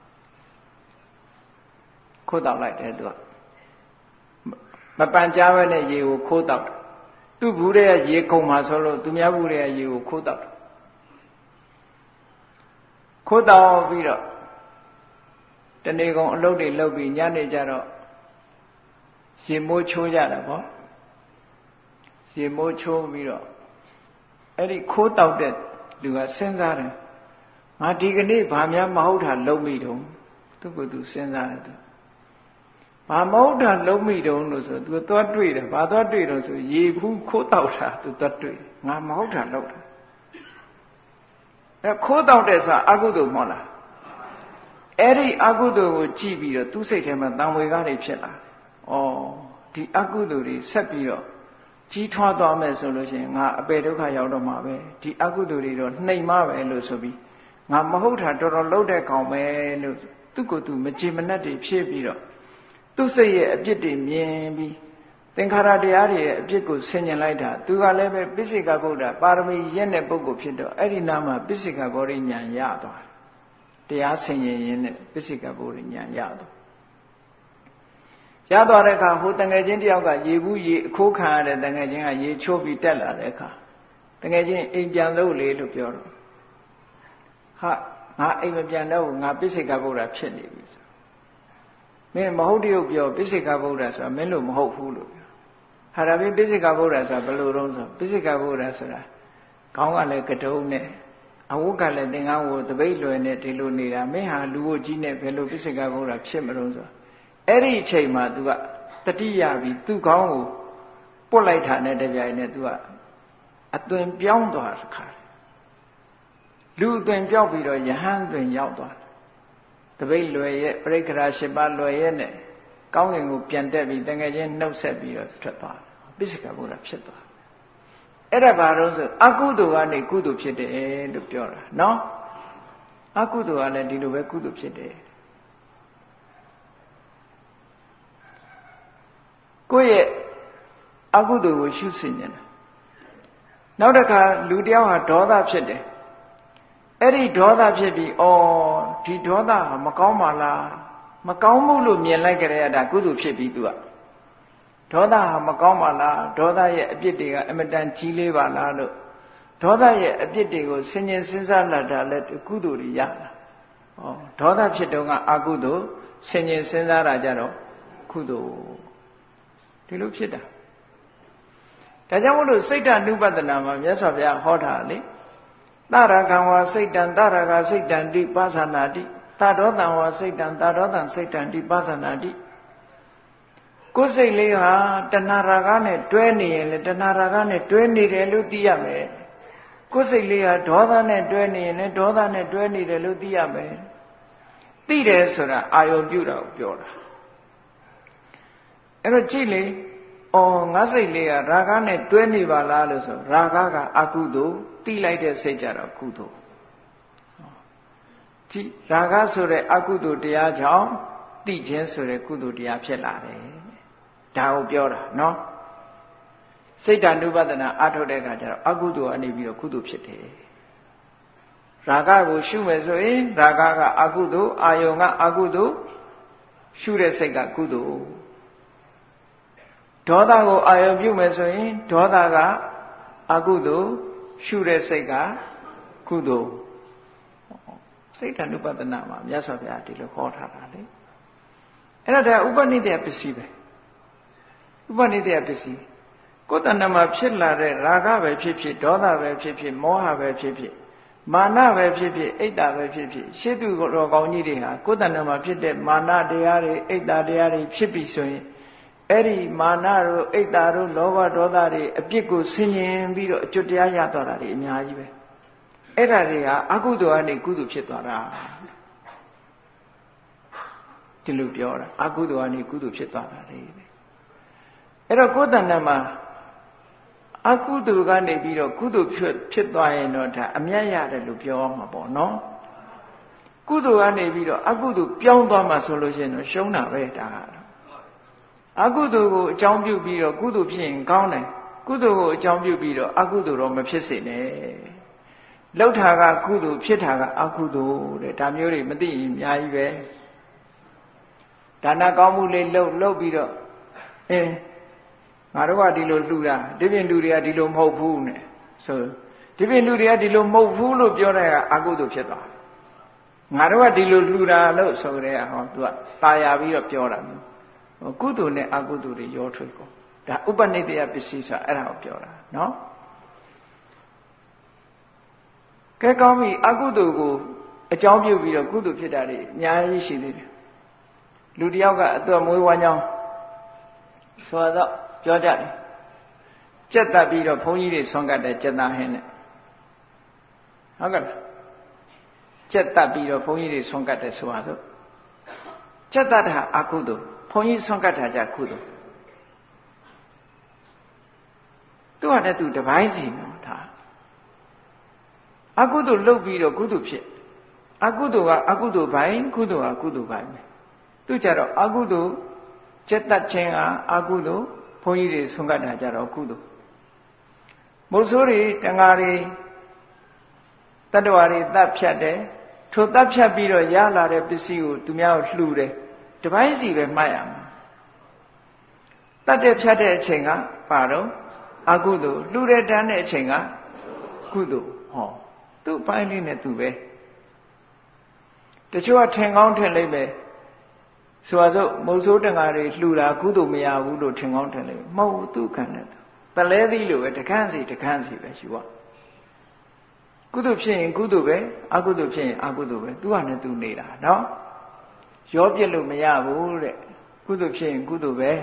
ခိုးတောက်လိုက်တယ်သူကမပန်ကြားပဲနဲ့ရေကိုခိုးတောက်တယ်သူ့ဘူးတဲ့ရေခုံမှာဆိုလို့သူများဘူးတဲ့ရေကိုခိုးတောက်တယ်ခိုးတောက်ပြီးတော့တနေ့ကုန်အလုပ်တွေလုပ်ပြီးညနေကျတော့ရေမိုးချိုးကြတာပေါ့ရေမိုးချိုးပြီးတော့အဲ့ဒီခိုးတောက်တဲ့လူကစဉ်းစားတယ်ငါဒီကနေ့ဘာများမဟုတ်တာလုပ်မိတုံးသူကသူစဉ်းစားတယ်သူဘာမဟုတ်တာလုပ်မိတုံးလို့ဆိုသူသွားတွေ့တယ်ဘာသွားတွေ့တော့ဆိုရေဘူးခိုးတောက်တာသူသွားတွေ့ငါမဟုတ်တာလုပ်တာအဲ့ခိုးတောက်တဲ့ဆိုတာအကုသိုလ်မဟုတ်လားအဲ့ဒီအကုသိုလ်ကိုကြည့်ပြီးတော့သူ့စိတ်ထဲမှာတံဝေကားတွေဖြစ်လာတယ်ဩဒီအကုသိုလ်တွေဆက်ပြီးတော့ကြီးထွားသွားမယ်ဆိုလို့ရှိရင်ငါအပေဒုက္ခရောက်တော့မှာပဲဒီအကုသိုလ်တွေတော့နှိမ်မပဲလို့ဆိုပြီးငါမဟုတ်တာတော်တော်လုပ်တဲ့ကောင်ပဲလို့သူ့ကိုယ်သူမကြည်မနှက်တွေဖြစ်ပြီးတော့သူ့စိတ်ရဲ့အပြစ်တွေမြင်ပြီးသင်္ခါရတရားတွေရဲ့အပြစ်ကိုဆင်ញင်လိုက်တာသူကလည်းပဲပိစိကဗုဒ္ဓပါရမီရင့်တဲ့ပုဂ္ဂိုလ်ဖြစ်တော့အဲ့ဒီနာမှာပိစိကဗောဓိဉာဏ်ရသွားတယ်တရားဆင်ញင်ရင်းနဲ့ပိစိကဗောဓိဉာဏ်ရသွားရသွားတဲ့အခါဟိုတငယ်ချင်းတယောက်ကရေဘူးရေအခိုးခံရတဲ့တငယ်ချင်းကရေချိုးပြီးတက်လာတဲ့အခါတငယ်ချင်းအိမ်ပြန်လို့လေလို့ပြောတော့ဟာငါအိမ်မပြန်တော့ဘူးငါပိစိကဗုဒ္ဓဖြစ်နေပြီဆိုမင်းမဟုတ်တရုပ်ပြောပိစိကဗုဒ္ဓဆိုတာမင်းလို့မဟုတ်ဘူးလို့ပြောဟာဒါပြီးပိစိကဗုဒ္ဓဆိုတာဘယ်လိုတုံးဆိုပိစိကဗုဒ္ဓဆိုတာခေါင်းကလည်းကတုံးနဲ့အဝတ်ကလည်းသင်္ကန်းကိုတပိတ်လွယ်နဲ့ဒီလိုနေတာမင်းဟာလူဝတ်ကြီးနဲ့ဘယ်လိုပိစိကဗုဒ္ဓဖြစ်မလို့ဆိုအဲ့ဒီအချိန်မှာ तू ကတတိယပြီးသူ့ခေါင်းကိုပုတ်လိုက်တာနဲ့တပြိုင်နက် तू ကအသွင်ပြောင်းသွားတခါလူအသွင်ပြောက်ပြီးတော့ယဟန်သွင်ရောက်သွားတယ်တပိတ်လွယ်ရဲ့ပရိက္ခရာ၈ပါးလွယ်ရဲ့နဲ့ကောင်းကင်ကိုပြန်တက်ပြီးတကယ်ချင်းနှုတ်ဆက်ပြီးတော့ထွက်သွားတယ်ပိစိကဗုဒ္ဓဖြစ်သွားအဲ့ဒါဘာလို့ဆိုအကုသိုလ်ကနေကုသိုလ်ဖြစ်တယ်လို့ပြောတာနော်အကုသိုလ်ကလည်းဒီလိုပဲကုသိုလ်ဖြစ်တယ်ကိုယ့်ရဲ့အကုသိုလ်ကိုရှုဆင်ခြင်းနောက်တစ်ခါလူတယောက်ဟာဒေါသဖြစ်တယ်အဲ့ဒီဒေါသဖြစ်ပြီးဩဒီဒေါသဟာမကောင်းပါလားမကောင်းမှုလို့မြင်လိုက်ကြရတာကုသိုလ်ဖြစ်ပြီးသူကဒေါသဟာမကောင်းပါလားဒေါသရဲ့အပြစ်တွေကအမတန်ကြီးလေးပါလားလို့ဒေါသရဲ့အပြစ်တွေကိုဆင်ញင်စဉ်းစားလာတာလည်းကုသိုလ်တွေရတာဩဒေါသဖြစ်တော့ကအကုသိုလ်ဆင်ញင်စဉ်းစားတာကြတော့ကုသိုလ်ဒီလိုဖြစ်တာဒါကြောင့်မို့လို့စိတ်တ ानु ပတ္တနာမှာမြတ်စွာဘုရားဟောတာလေသရကံဝါစိတ်တံသရကစိတ်တံတိပါသနာတိသဒောတံဝါစိတ်တံသဒောတံစိတ်တံတိပါသနာတိကိုယ်စိတ်လေးဟာတဏှာရာဂနဲ့တွဲနေရင်လေတဏှာရာဂနဲ့တွဲနေတယ်လို့သိရမယ်ကိုယ်စိတ်လေးဟာဒေါသနဲ့တွဲနေရင်လည်းဒေါသနဲ့တွဲနေတယ်လို့သိရမယ်သိတယ်ဆိုတာအာယုံပြုတာကိုပြောတာအဲ့တော့ကြည့်လေအော်ငါစိတ်လေးကရာဂနဲ့တွဲနေပါလားလို့ဆိုရာဂကအကုသိုလ်သိလိုက်တဲ့စိတ်ကြတော့ကုသိုလ်ကြည့်ရာဂဆိုတဲ့အကုသိုလ်တရားကြောင့်သိခြင်းဆိုတဲ့ကုသိုလ်တရားဖြစ်လာတယ်ဒါကိုပြောတာနော်စိတ်တ ानु ပတ္တနာအထုတ်တဲ့အခါကျတော့အကုသိုလ်အနေပြီးတော့ကုသိုလ်ဖြစ်တယ်ရာဂကိုရှုမယ်ဆိုရင်ရာဂကအကုသိုလ်အာယုံကအကုသိုလ်ရှုတဲ့စိတ်ကကုသိုလ်ဒေါသကိုအာယုံပြုမယ်ဆိုရင်ဒေါသကအကုသိုလ်ရှုတဲ့စိတ်ကကုသိုလ်စိတ်တ ानु ပတ္တနာမှာမြတ်စွာဘုရားဒီလိုဟောထားတာလေအဲ့ဒါဒါဥပနိဒေယပစ္စည်းပဲဥပနိဒေယပစ္စည်းကိုယ်တဏ္ဍမှာဖြစ်လာတဲ့ရာဂပဲဖြစ်ဖြစ်ဒေါသပဲဖြစ်ဖြစ်မောဟပဲဖြစ်ဖြစ်မာနပဲဖြစ်ဖြစ်အိတ်တာပဲဖြစ်ဖြစ်ရှေ့သူတော်ကောင်းကြီးတွေဟာကိုယ်တဏ္ဍမှာဖြစ်တဲ့မာနတရားတွေအိတ်တာတရားတွေဖြစ်ပြီဆိုရင်အဲ့ဒီမာနတို့အိတ်တာတို့လောဘဒေါသတွေအပြစ်ကိုဆင်ញင်ပြီးတော့အကျွတ်တရားရသွားတာတွေအများကြီးပဲအဲ့ဒါတွေဟာအကုသိုလ်ကနေကုသိုလ်ဖြစ်သွားတာဒီလိုပြောတာအကုသိုလ်ကနေကုသိုလ်ဖြစ်သွားတာလေအဲ့တော့ကိုယ်တဏ္ဍမှာအကုသိုလ်ကနေပြီးတော့ကုသိုလ်ဖြစ်ဖြစ်သွားရင်တော့ဒါအမြတ်ရတယ်လို့ပြောမှာပေါ့နော်ကုသိုလ်ကနေပြီးတော့အကုသိုလ်ပြောင်းသွားမှဆိုလို့ရှိရင်တော့ရှုံးတာပဲဒါကအကုသိုလ်ကိုအကြောင်းပြုပြီးတော့ကုသိုလ်ဖြစ်ရင်ကောင်းတယ်ကုသိုလ်ကိုအကြောင်းပြုပြီးတော့အကုသိုလ်တော့မဖြစ်စေနဲ့လှုပ်တာကကုသိုလ်ဖြစ်တာကအကုသိုလ်တဲ့ဒါမျိုးတွေမသိရင်အများကြီးပဲဒါနကောင်းမှုလေးလှုပ်လှုပ်ပြီးတော့အင်းငါတို့ကဒီလိုလှူတာဒီပြင်လူတွေကဒီလိုမဟုတ်ဘူးနဲ့ဆိုဒီပြင်လူတွေကဒီလိုမဟုတ်ဘူးလို့ပြောတဲ့ကအကုသိုလ်ဖြစ်သွားငါတို့ကဒီလိုလှူတာလို့ဆိုတဲ့ဟောသူကตาယာပြီးတော့ပြောတာမျိုးကုသိုလ်နဲ့အကုသိုလ်တွေရောထွေးကုန်ဒါဥပနိဒေယပစ္စည်းဆိုတာအဲ့ဒါကိုပြောတာနော်ကဲကောင်းပြီအကုသိုလ်ကိုအကြောင်းပြုပြီးတော့ကုသိုလ်ဖြစ်တာတွေအများကြီးရှိသေးတယ်လူတယောက်ကအသွက်မွေးဝမ်းကြောင်းဆိုတော့ပြောကြတယ်ကြက်တက်ပြီးတော့ဘုန်းကြီးတွေဆွမ်းကတ်တဲ့ကြက်သားဟင်းနဲ့ဟုတ်ကဲ့ကြက်တက်ပြီးတော့ဘုန်းကြီးတွေဆွမ်းကတ်တဲ့ဆိုပါစို့ကြက်တက်တာအကုသိုလ်ဘုန်းကြီးဆွမ်းကတ်တာကြကုသိုလ်သူကလည်းသူတပိုင်းစီနော်ဒါအကုသိုလ်လုပ်ပြီးတော့ကုသိုလ်ဖြစ်အကုသိုလ်ကအကုသိုလ်ပိုင်းကုသိုလ်ကကုသိုလ်ပိုင်းပဲသူကြတော့အကုသိုလ်ကျက်တတ်ခြင်းကအကုသိုလ်ဘုန်းကြီးတွေဆွမ်းကတ်တာကြတော့ကုသိုလ်မုတ်ဆိုးတွေတန်ဃာတွေတတ္တဝါတွေတတ်ဖြတ်တယ်ထိုတတ်ဖြတ်ပြီးတော့ရလာတဲ့ပစ္စည်းကိုသူများကိုလှူတယ်တပိုင်းစီပဲမှတ်ရမှာတတ်တဲ့ဖြတ်တဲ့အချိန်ကပါတော့အကုသိုလ်လှူတဲ့တန်းတဲ့အချိန်ကကုသိုလ်ဟောသူ့ပိုင်းလေးနဲ့သူပဲတချို့ကထင်ကောင်းထင်လိမ့်မယ်ဆိုပါစို့မုတ်ဆိုးတန်ဃာတွေလှူတာကုသိုလ်မရဘူးလို့ထင်ကောင်းထင်လိမ့်မယ်မဟုတ်ဘူးသူ့ခံတဲ့တလဲသီးလိုပဲတခန့်စီတခန့်စီပဲရှိပါကုသိုလ်ဖြစ်ရင်ကုသိုလ်ပဲအကုသိုလ်ဖြစ်ရင်အကုသိုလ်ပဲသူကနဲ့သူနေတာနော်ရောပြစ်လို့မရဘူးတဲ့ကုသိုလ်ဖြစ်ရင်ကုသိုလ်ပဲ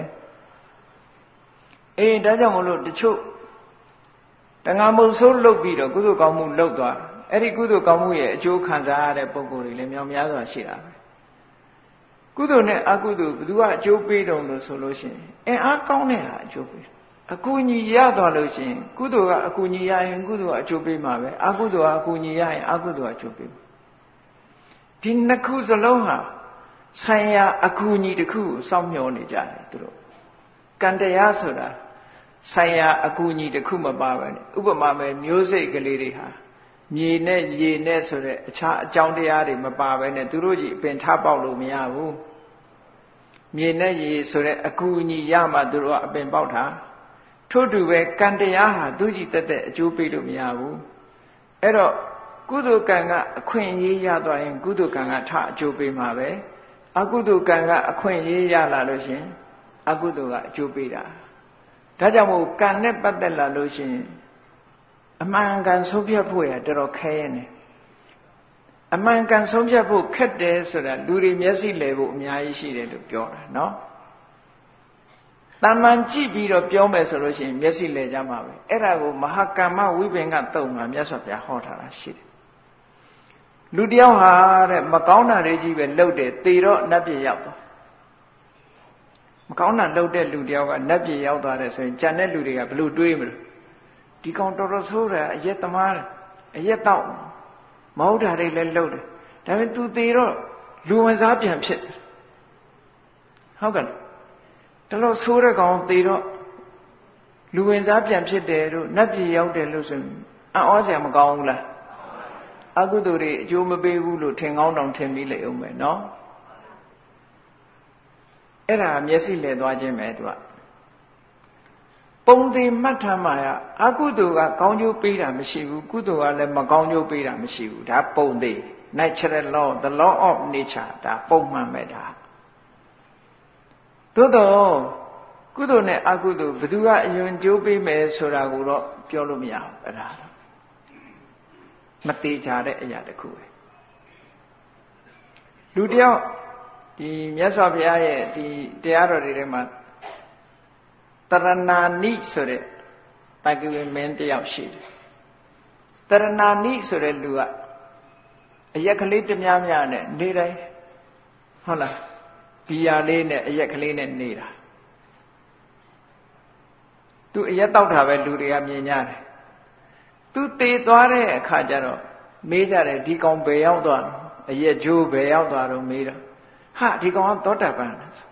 အေးဒါကြောင့်မလို့တချို့တဏှာမုတ်ဆိုးလုပ်ပြီးတော့ကုသိုလ်ကောင်းမှုလုပ်သွားအဲ့ဒီကုသိုလ်ကောင်းမှုရဲ့အကျိုးခံစားရတဲ့ပုံကိုယ်တွေလည်းမြောင်များစွာရှိတာပဲကုသိုလ်နဲ့အကုသိုလ်ဘယ်သူကအကျိုးပေးတုံလို့ဆိုလို့ရှိရင်အင်အားကောင်းတဲ့ဟာအကျိုးပေးအကူအညီရသွားလို့ရှိရင်ကုသိုလ်ကအကူအညီရရင်ကုသိုလ်ကအကျိုးပေးမှာပဲအကုသိုလ်ကအကူအညီရရင်အကုသိုလ်ကအကျိုးပေးမှာဒီနှစ်ခုစလုံးဟာဆိုင်ရာအကူအညီတစ်ခုကိုစောင့်မျှော်နေကြတယ်သူတို့ကံတရားဆိုတာဆိုင်ရာအကူအညီတစ်ခုမပါပဲနဲ့ဥပမာပဲမျိုးစိတ်ကလေးတွေဟာမြေနဲ့ရေနဲ့ဆိုတဲ့အခြားအကြောင်းတရားတွေမပါပဲနဲ့သူတို့ကြီးအပင်ထားပေါက်လို့မရဘူးမြေနဲ့ရေဆိုတဲ့အကူအညီရမှသူတို့ကအပင်ပေါက်တာထို့တူပဲကံတရားဟာသူကြီးတက်တဲ့အကျိုးပေးလို့မရဘူးအဲ့တော့ကုသိုလ်ကံကအခွင့်အရေးရသွားရင်ကုသိုလ်ကံကထအကျိုးပေးမှာပဲအကုသိုလ်ကံကအခွင့်အရေးရလာလို့ရှင်အကုသိုလ်ကအကျိုးပေးတာဒါကြောင့်မို့ကံနဲ့ပတ်သက်လာလို့ရှင်အမှန်ကန်ဆုံးဖြတ်ဖို့ရတော်တော်ခဲရင်တယ်အမှန်ကန်ဆုံးဖြတ်ဖို့ခက်တယ်ဆိုတာလူတွေမျက်စိလဲဖို့အများကြီးရှိတယ်လို့ပြောတာနော်တမန်ကြည့်ပြီးတော့ပြောမယ်ဆိုလို့ရှိရင်မျက်စိလဲကြမှာပဲအဲ့ဒါကိုမဟာကမ္မဝိပင်ကတုံမှာမြတ်စွာဘုရားဟောထားတာရှိတယ်လူတယောက်ဟာတဲ့မကောင်းတာတွေကြီးပဲလှုပ်တယ်သေတော့နတ်ပြည်ရောက်သွားမကောင်းတာလှုပ်တဲ့လူတယောက်ကနတ်ပြည်ရောက်သွားတယ်ဆိုရင်ကြံတဲ့လူတွေကဘလို့တွေးမလို့ဒီကောင်တော်တော်ဆိုးတယ်အရက်သမားတယ်အရက်တော့မဟုတ်တာတွေလည်းလှုပ်တယ်ဒါပေမဲ့ तू သေတော့လူဝင်စားပြန်ဖြစ်တယ်ဟုတ်ကဲ့တလို့ဆိုးတဲ့ကောင်သေတော့လူဝင်စားပြန်ဖြစ်တယ်တို့နတ်ပြည်ရောက်တယ်လို့ဆိုရင်အံ့ဩစရာမကောင်းဘူးလားအကုသိုလ်တွေအကျိုးမပေးဘူးလို့ထင်ကောင်းတောင်ထင်ပြီးလေအောင်မယ်နော်အဲ့ဒါမျက်စိလဲသွားခြင်းပဲသူကပုံသေးမှတ်ထားမှာအကုသိုလ်ကကောင်းကျိုးပေးတာမရှိဘူးကုသိုလ်ကလည်းမကောင်းကျိုးပေးတာမရှိဘူးဒါပုံသေး natural law the law of nature ဒါပုံမှန်ပဲဒါသို့တော့ကုသိုလ်နဲ့အကုသိုလ်ဘယ်သူကအယွန်ကျိုးပေးမယ်ဆိုတာကိုတော့ပြောလို့မရဘူးအဲ့ဒါမသေးကြတဲ့အရာတစ်ခုပဲလူတယောက်ဒီမြတ်စွာဘုရားရဲ့ဒီတရားတော်တွေထဲမှာတရဏာနိဆိုတဲ့တာကိဝေမင်းတယောက်ရှိတယ်တရဏာနိဆိုတဲ့လူကအရက်ကလေးတများများနဲ့နေတိုင်းဟုတ်လားဘီယာလေးနဲ့အရက်ကလေးနဲ့နေတာသူအရက်တောက်တာပဲလူတွေကမြင်ကြတယ်သူတေသွားတဲ့အခါကျတော့မေးကြတယ်ဒီကောင်ဘယ်ရောက်သွားလဲအရက်ကျိုးဘယ်ရောက်သွားတော့မေးတော့ဟာဒီကောင်ကသောတာပန်လားဆို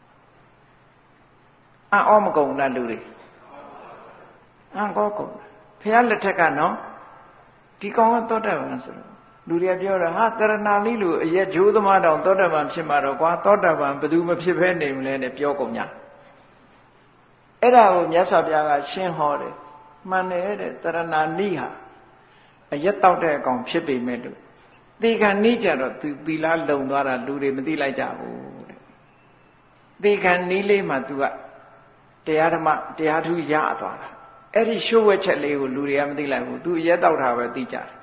အာအောမကုံလားလူတွေအာကောကုံဖះလက်ထက်ကနော်ဒီကောင်ကသောတာပန်ဆိုတော့လူတွေကပြောတာဟာတရဏလေးလူအရက်ကျိုးသမားတောင်သောတာပန်ဖြစ်မှာတော့ကွာသောတာပန်ဘယ်သူမဖြစ်ဘဲနေမလဲနဲ့ပြောကုန်ကြအဲ့ဒါကိုမြတ်စွာဘုရားကရှင်းဟောတယ်မှန်တယ်တဲ့တရဏနိဟာအရက်တောက်တဲ့အကောင်ဖြစ်ပေမဲ့လို့သေခံနိကြတော့သူသီလလုံသွားတာလူတွေမသိလိုက်ကြဘူးတဲ့သေခံနိလေးမှာ तू ကတရားဓမ္မတရားထူးရသွားတာအဲ့ဒီရှုဝဲချက်လေးကိုလူတွေကမသိလိုက်ဘူး तू အရက်တောက်တာပဲသိကြတယ်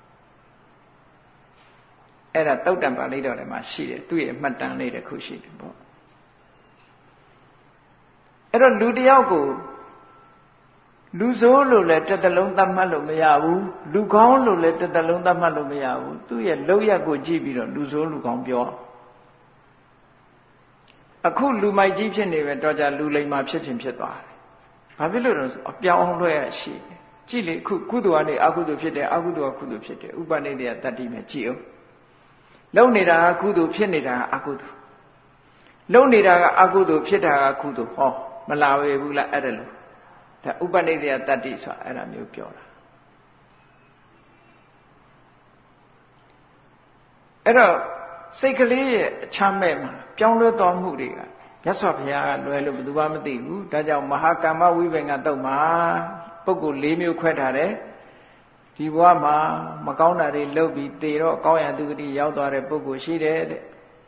အဲ့ဒါတုတ်တံပါဠိတော်ထဲမှာရှိတယ်သူ့ရဲ့အမှတ်တမ်းလေးတစ်ခုရှိတယ်ပေါ့အဲ့တော့လူတယောက်ကိုလူဆိုးလို့လည်းတစ်သလုံးသတ်မှတ်လို့မရဘူးလူကောင်းလို့လည်းတစ်သလုံးသတ်မှတ်လို့မရဘူးသူ့ရဲ့လောက်ရက်ကိုကြည့်ပြီးတော့လူဆိုးလူကောင်းပြောအခုလူမိုက်ကြီးဖြစ်နေပဲတော့ကြလူလိမ္မာဖြစ်ခြင်းဖြစ်သွားတယ်ဘာဖြစ်လို့လဲဆိုအပြောင်းအောင်လွှဲရရှိတယ်ကြည့်လေအခုကုသိုလ်ကနေအကုသိုလ်ဖြစ်တယ်အကုသိုလ်ကကုသိုလ်ဖြစ်တယ်ဥပနိဒေယတတ္တိနဲ့ကြည့်အောင်လုံနေတာကကုသိုလ်ဖြစ်နေတာကအကုသိုလ်လုံနေတာကအကုသိုလ်ဖြစ်တာကကုသိုလ်ဟောမလာဝေဘူးလားအဲ့ဒါလို့ဒါဥပနိဒေယတတ္တိဆိုတာအဲ့ဒါမျိုးပြောတာအဲ့တော့စိတ်ကလေးရဲ့အချမ်းမဲ့မှာပြောင်းလဲတော်မှုတွေကမြတ်စွာဘုရားကလွယ်လို့ဘယ်သူမှမသိဘူးဒါကြောင့်မဟာကာမဝိပင်္ဂတုတ်မှာပုဂ္ဂိုလ်၄မျိုးခွဲထားတယ်ဒီဘဝမှာမကောင်းတာတွေလုပ်ပြီးသေတော့ကောင်းရာသူဂတိရောက်သွားတဲ့ပုဂ္ဂိုလ်ရှိတယ်တဲ့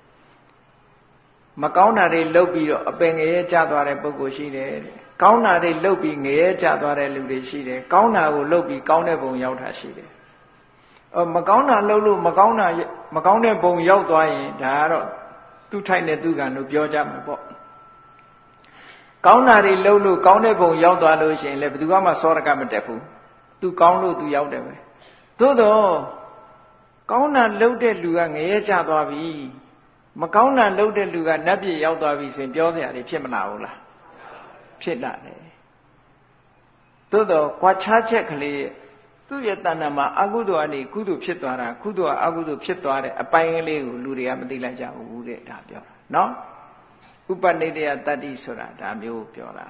မကောင်းတာတွေလုပ်ပြီးတော့အပင်ငရဲကျသွားတဲ့ပုဂ္ဂိုလ်ရှိတယ်တဲ့ကောင်းတာတွေလုပ်ပြီးငရဲကျသွားတဲ့လူတွေရှိတယ်ကောင်းတာကိုလုပ်ပြီးကောင်းတဲ့ဘုံရောက်တာရှိတယ်အော်မကောင်းတာလုပ်လို့မကောင်းတာမကောင်းတဲ့ဘုံရောက်သွားရင်ဒါကတော့သူ့ထိုက်တဲ့သူကံလို့ပြောကြမှာပေါ့ကောင်းတာတွေလုပ်လို့ကောင်းတဲ့ဘုံရောက်သွားလို့ရှိရင်လည်းဘယ်သူမှစောရကမတက်ဘူးသူကောင်းလို့သူရောက်တယ်ပဲသို့တော့ကောင်းတာလုပ်တဲ့လူကငရဲကျသွားပြီမကောင်းတာလုပ်တဲ့လူကနတ်ပြည်ရောက်သွားပြီဆိုရင်ပြောစရာတွေဖြစ်မလာဘူးလားဖြစ်လာတယ်သို့တော့ကွာခြားချက်ကလေးသူ့ရဲ့တဏ္ဍာမှာအကုသိုလ်အနေကုသိုလ်ဖြစ်သွားတာကုသိုလ်ကအကုသိုလ်ဖြစ်သွားတဲ့အပိုင်းကလေးကိုလူတွေကမသိလိုက်ကြဘူးတဲ့ဒါပြောတာနော်ဥပနိဒေယတတ္တိဆိုတာဒါမျိုးပြောတာ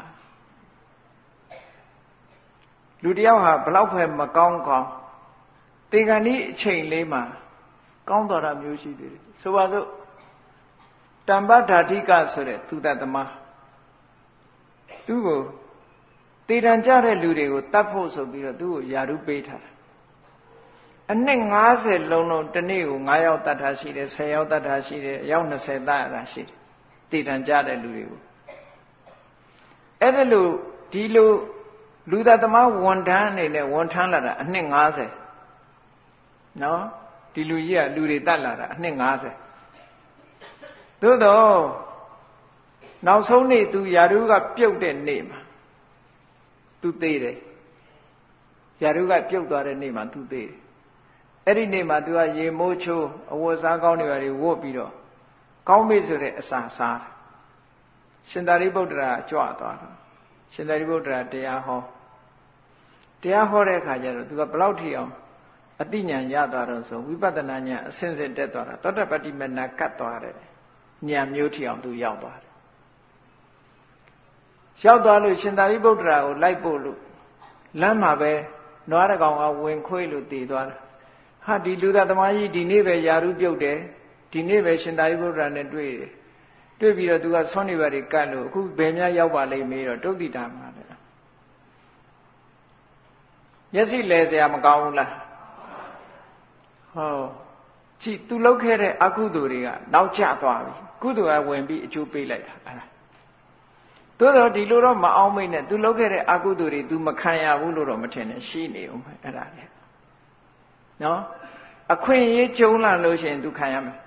လူတယောက်ဟာဘလောက်ပဲမကောင်းကောင်းတေဂဏီအချိန်လေးမှာကောင်းတော်တာမျိုးရှိသေးတယ်ဆိုပါစို့တမ္ပဓာတိကဆိုတဲ့သူတတ်သမားသူ့ကိုတေတံကြတဲ့လူတွေကိုတတ်ဖို့ဆိုပြီးတော့သူ့ကိုယာရုပေးထားတာအနှစ်၅၀လုံးလုံးတစ်နေ့ကို၅ယောက်တတ်တာရှိတယ်၁၀ယောက်တတ်တာရှိတယ်အယောက်၂၀တတ်ရတာရှိတယ်တေတံကြတဲ့လူတွေကိုအဲ့ဒါလို့ဒီလိုလူသားသမားဝန်ထမ်းအနေနဲ့ဝန်ထမ်းလာတာအနှစ်၅၀နော်ဒီလူကြီးကလူတွေတတ်လာတာအနှစ်၅၀သို့တော့နောက်ဆုံးနေ့သူယာရုကပြုတ်တဲ့နေ့မှာသူသေးတယ်ယာရုကပြုတ်သွားတဲ့နေ့မှာသူသေးတယ်အဲ့ဒီနေ့မှာသူကရေမိုးချိုးအဝတ်စားကောင်းတွေတွေဝတ်ပြီးတော့ကောင်းပြီဆိုတဲ့အစာစားရှင်သာရိပုတ္တရာကြွသွားတော့ရှင်သာရိပုတ္တရာတရားဟောတရားဟောတဲ့အခါကျတော့သူကဘယ်လောက်ထိအောင်အတိညာဏ်ရသွားတော့ဆိုဝိပဿနာဉာဏ်အစဉ်စဉ်တက်သွားတာသောတပတ္တိမနာကတ်သွားတယ်ဉာဏ်မျိုးထိအောင်သူရောက်သွားတယ်ရောက်သွားလို့ရှင်သာရိပုတ္တရာကိုလိုက်ပို့လို့လမ်းမှာပဲနွားတကောင်ကဝင်ခွေးလို့တည်သွားတာဟာဒီလူသားသမားကြီးဒီနေ့ပဲယာရုပြုတ်တယ်ဒီနေ့ပဲရှင်သာရိပုတ္တရာနဲ့တွေ့တယ်တွေ့ပြီးတော့သူကဆွမ်းနေပါတွေကတ်လို့အခုဘယ်များရောက်ပါလိမ့်မေးတော့တုတ်တိတာမှာလေမျက်စိလဲစရာမကောင်းဘူးလားဟောကြည့်သူလုပ်ခဲ့တဲ့အကုသိုလ်တွေကနောက်ကျသွားပြီကုသိုလ်ကဝင်ပြီးအကျိုးပေးလိုက်တာအဲ့ဒါသို့တော့ဒီလိုတော့မအောင်မိတ်နဲ့သူလုပ်ခဲ့တဲ့အကုသိုလ်တွေ तू မခံရဘူးလို့တော့မထင်နဲ့ရှိနေအောင်ပဲအဲ့ဒါလေနော်အခွင့်အရေးကျုံလာလို့ရှိရင် तू ခံရမယ်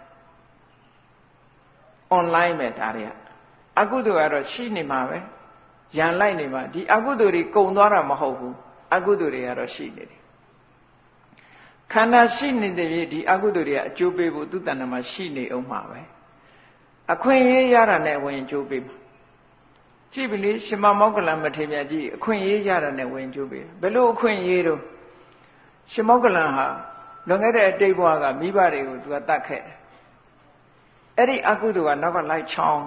online ပဲဒါတွေကအကုသိုလ်ကတော့ရှိနေမှာပဲရန်လိုက်နေမှာဒီအကုသိုလ်တွေကုန်သွားတာမဟုတ်ဘူးအကုသိုလ်တွေကတော့ရှိနေတယ်ခန္ဓာရှိနေတဲ့ပြည်ဒီအကုသိုလ်တွေကအကျိုးပေးဖို့သူ့တဏ္ဍာမှာရှိနေအောင်မှာပဲအခွင့်အရေးရတာနဲ့ဝင်အကျိုးပေးမှာကြည့်ပြီလေရှင်မမောက္ကလံမထေရကြီးအခွင့်အရေးရတာနဲ့ဝင်ကျိုးပြီဘယ်လိုအခွင့်အရေးတော့ရှင်မောက္ကလံဟာလွန်ခဲ့တဲ့အတိတ်ဘဝကမိဘတွေကိုသူကတတ်ခဲ့တယ်အဲ့ဒီအကုသိုလ်ကနောက်ကလိုက်ချောင်း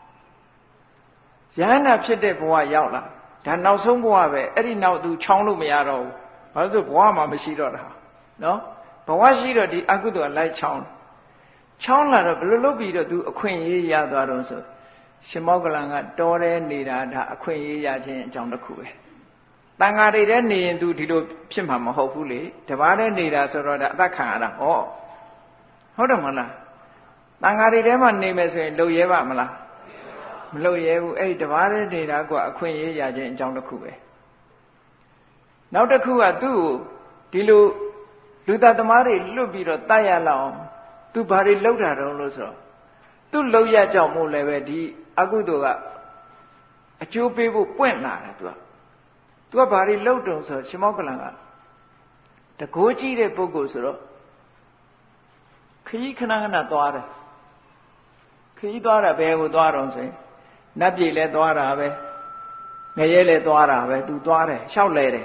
တယ်ယန္တာဖြစ်တဲ့ဘဝရောက်လာဒါနောက်ဆုံးဘဝပဲအဲ့ဒီနောက်သူချောင်းလို့မရတော့ဘူးဘာလို့ဆိုဘဝမှာမရှိတော့တာနော်ဘဝရှိတော့ဒီအကုသိုလ်ကလိုက်ချောင်းချောင်းလာတော့ဘယ်လိုလုပ်ပြီးတော့သူအခွင့်အရေးရသွားတော့ဆိုရှင်မောက္ကလံကတော်တယ်နေတာဒါအခွင့်အရေးရခြင်းအကြောင်းတစ်ခုပဲတန်ဃာတွေထဲနေရင်သူဒီလိုဖြစ်မှာမဟုတ်ဘူးလေတပါးထဲနေတာဆိုတော့ဒါအသက်ခံရတာဟောဟုတ်တယ်မလားတန်ဃာတွေထဲမှာနေမယ်ဆိုရင်လုံရဲပါမလားမလုံရဲဘူးအဲ့ဒီတပါးထဲနေတာကအခွင့်အရေးရခြင်းအကြောင်းတစ်ခုပဲနောက်တစ်ခုကသူ့ကိုဒီလိုလူသားသမားတွေလွတ်ပြီးတော့တတ်ရလောက်အောင်သူဘာတွေလောက်တာတုံးလို့ဆိုတော့သူ့လောက်ရကြောင့်မို့လည်းပဲဒီအကုသိုလ်ကအကျိုးပေးဖို့ပွင့်လာတယ်သူကသူကဘာတွေလောက်တုံးဆိုတော့ရှင်မောက္ကလံကတကိုးကြီးတဲ့ပုဂ္ဂိုလ်ဆိုတော့ခရီးခဏခဏသွားတယ်ခရီးသွားတာဘယ်ကိုသွားတော့ဆိုရင်နတ်ပြည်လဲသွားတာပဲငရဲလဲသွားတာပဲသူသွားတယ်လျှောက်လဲတယ်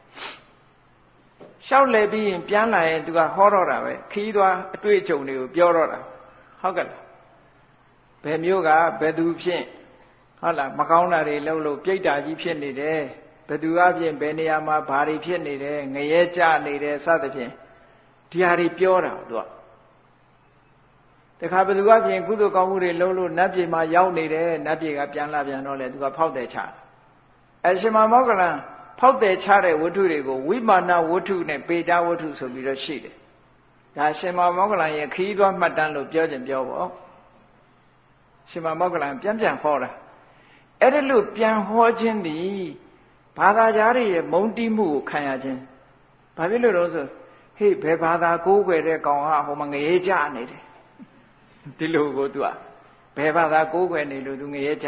လျှောက်လဲပြီးရင်ပြန်လာရင်သူကဟောတော့တာပဲခီးသွားအတွေ့အကြုံတွေကိုပြောတော့တာဟုတ်ကဲ့လားဘယ်မျိုးကဘယ်သူဖြင့်ဟုတ်လားမကောင်းတာတွေလှုပ်လို့ပြိတ္တာကြီးဖြစ်နေတယ်ဘယ်သူအပြင်ဘယ်နေရာမှာဘာတွေဖြစ်နေတယ်ငရဲကြနေတယ်စသဖြင့်ဒီဟာတွေပြောတာသူကတခါဘယ်သူအပြင်ကုသိုလ်ကောင်းမှုတွေလှုပ်လို့နတ်ပြည်မှာရောက်နေတယ်နတ်ပြည်ကပြန်လာပြန်တော့လေသူကဖောက်တယ်ချအရှင်မောက္ကလံဖောက်တယ်ချတဲ့ဝတ္ထုတွေကိုဝိမာနဝတ္ထုနဲ့ပေတာဝတ္ထုဆိုပြီးတော့ရှိတယ်ဒါရှင်မောက္ကလံရဲ့ခရီးသွားမှတ်တမ်းလို့ပြောခြင်းပြောပေါ့ရှင်မောက္ကလံပြန်ပြန်ဟောတာအဲ့ဒါလို့ပြန်ဟောခြင်းသည်ဘာသာကြားတွေရဲ့မုန်းတီးမှုကိုခံရခြင်းဘာဖြစ်လို့လဲဆိုဟေ့ဘယ်ဘာသာကိုးကွယ်တဲ့ကောင်ကဟိုမှာငရဲကြနေတယ်ဒီလိုကိုသူကဘယ်ဘာသာကိုးကွယ်နေလို့သူငရဲကြ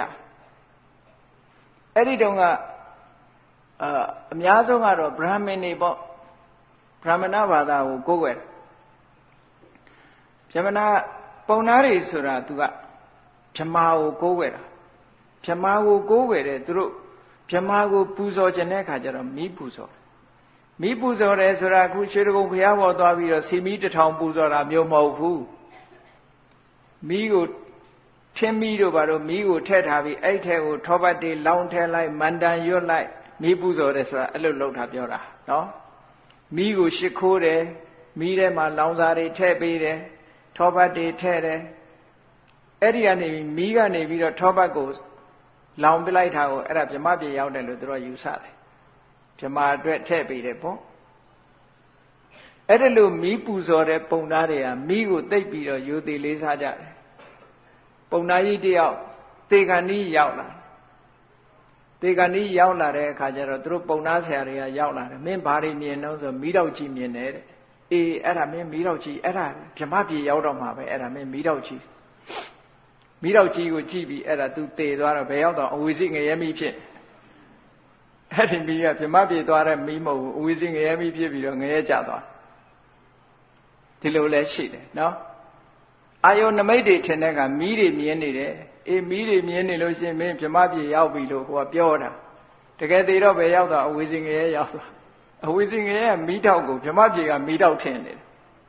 အဲ့ဒီတုန်းကအာအများဆုံးကတော့ဗြဟ္မဏ်တွေပေါ့ဗြဟ္မဏဘာသာကိုကိုးကွယ်ဗြဟ္မဏပုံနာတွေဆိုတာသူကဗြဟ္မာကိုကိုးကွယ်တာဗြဟ္မာကိုကိုးကွယ်တယ်သူတို့ဗြဟ္မာကိုပူဇော်ခြင်းတဲ့အခါကျတော့မီးပူဇော်မီးပူဇော်တယ်ဆိုတာအခုရွှေတကုံဘုရားပေါ်သွားပြီးတော့စီမီးတစ်ထောင်ပူဇော်တာမျိုးမဟုတ်ဘူးမီးကိုထင်းမီးတို့ဘာလို့မီးကိုထည့်ထားပြီးအဲ့ထဲကိုထောပတ်တွေလောင်းထည့်လိုက်မန္တန်ရွတ်လိုက်မီးပူဇော်တယ်ဆိုတာအဲ့လိုလုပ်တာပြောတာနော်မီးကိုရှ िख ိုးတယ်မီးထဲမှာလောင်စာတွေထည့်ပေးတယ်ထောပတ်တွေထည့်တယ်အဲ့ဒီကနေမီးကနေပြီးတော့ထောပတ်ကိုလောင်ပလိုက်တာကိုအဲ့ဒါဗြဟ္မပြေရောက်တယ်လို့သူတို့ယူဆတယ်ဗြဟ္မာအတွက်ထည့်ပေးတယ်ပေါ့အဲ့ဒါလို့မီးပူဇော်တဲ့ပုံသားတွေကမီးကိုတိတ်ပြီးတော့ယူသေးလေးစားကြတယ်ပုံသားကြီးတယောက်သေကံဤရောက်လာသေကံဤရောက်လာတဲ့အခါကျတော့သူတို့ပုံသားဆရာတွေကရောက်လာတယ်မင်းဘာတွေမြင်တော့ဆိုမီးတောက်ကြီးမြင်တယ်တဲ့အေးအဲ့ဒါမင်းမီးတောက်ကြီးအဲ့ဒါဗြဟ္မပြေရောက်တော့မှာပဲအဲ့ဒါမင်းမီးတောက်ကြီးမီးတောက်ကြီးကိုကြည့်ပြီးအဲ့ဒါ तू သေသွားတော့ဘယ်ရောက်တော့အဝိဇ္ဇငရဲမီးဖြစ်အဲ့ဒီမီးကဗြဟ္မပြေသွားတဲ့မီးမဟုတ်ဘူးအဝိဇ္ဇငရဲမီးဖြစ်ပြီးတော့ငရဲကျသွားဒီလိုလဲရှိတယ်နော်အာယုနမိတ်တွေထင်တဲ့ကမီးတွေမြင်နေတယ်အေးမီးတွေမြင်နေလို့ရှိရင်မင်းဗြဟ္မပြေရောက်ပြီလို့ကိုကပြောတာတကယ်သေးတော့ဘယ်ရောက်တော့အဝိဇ္ဇငရဲရောက်သွားအဝိဇ္ဇငရဲကမီးတောက်ကိုဗြဟ္မပြေကမီးတောက်ထင်နေတယ်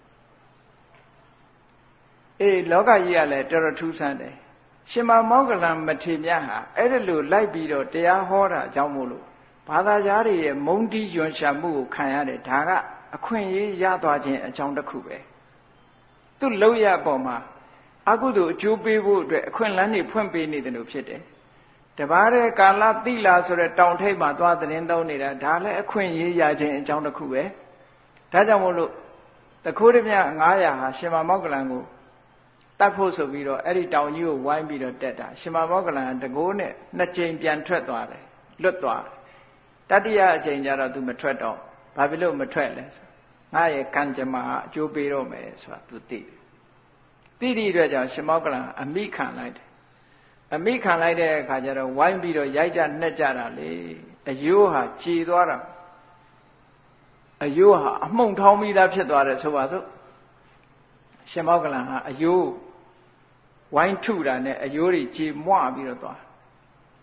အေးလောကကြီးကလည်းတော်တော်ထူးဆန်းတယ်ရှင်မောက္ကလံမထေရဟာအဲ့ဒါလို့လိုက်ပြီးတော့တရားဟောတာအကြောင်းမို့လို့ဘာသာကြားတွေရဲ့မုန်းတီးယွန်ရှာမှုကိုခံရတယ်ဒါကအခွင့်အရေးရသွားခြင်းအကြောင်းတစ်ခုပဲသူ့လောက်ရပေါ်မှာအကုသိုလ်အကျိုးပေးဖို့အတွက်အခွင့်အလမ်းတွေဖွင့်ပေးနေတယ်လို့ဖြစ်တယ်တပါးတဲ့ကာလတိလာဆိုတဲ့တောင်ထိပ်မှာသွားသတင်းသုံးနေတာဒါလည်းအခွင့်အရေးရခြင်းအကြောင်းတစ်ခုပဲဒါကြောင့်မို့လို့တခိုးတမြငါးရာဟာရှင်မောက္ကလံကိုတတ်ဖို့ဆိုပြီးတော့အဲ့ဒီတောင်ကြီးကိုဝိုင်းပြီးတော့တက်တာရှင်မောက္ကလံတကိုးနဲ့နှစ်ကြိမ်ပြန်ထွက်သွားတယ်လွတ်သွားတတိယအချိန်ကျတော့ तू မထွက်တော့ဘာဖြစ်လို့မထွက်လဲဆိုငါရဲ့ကံကြမ္မာအကျိုးပေးတော့မယ်ဆိုတာ तू သိတယ်သိသည့်အတွက်ကြောင့်ရှင်မောက္ကလံအမိခံလိုက်တယ်အမိခံလိုက်တဲ့အခါကျတော့ဝိုင်းပြီးတော့ရိုက်ကြနှက်ကြတာလေအယိုးဟာကြည်သွားတာအယိုးဟာအမှုန်ထောင်းပြီးသားဖြစ်သွားတယ်ဆိုပါစို့ရှင်မောက္ကလံဟာအယိုးဝိုင်းထုတာနဲ့အယိုးတွေကြေမွပြီးတော့သွား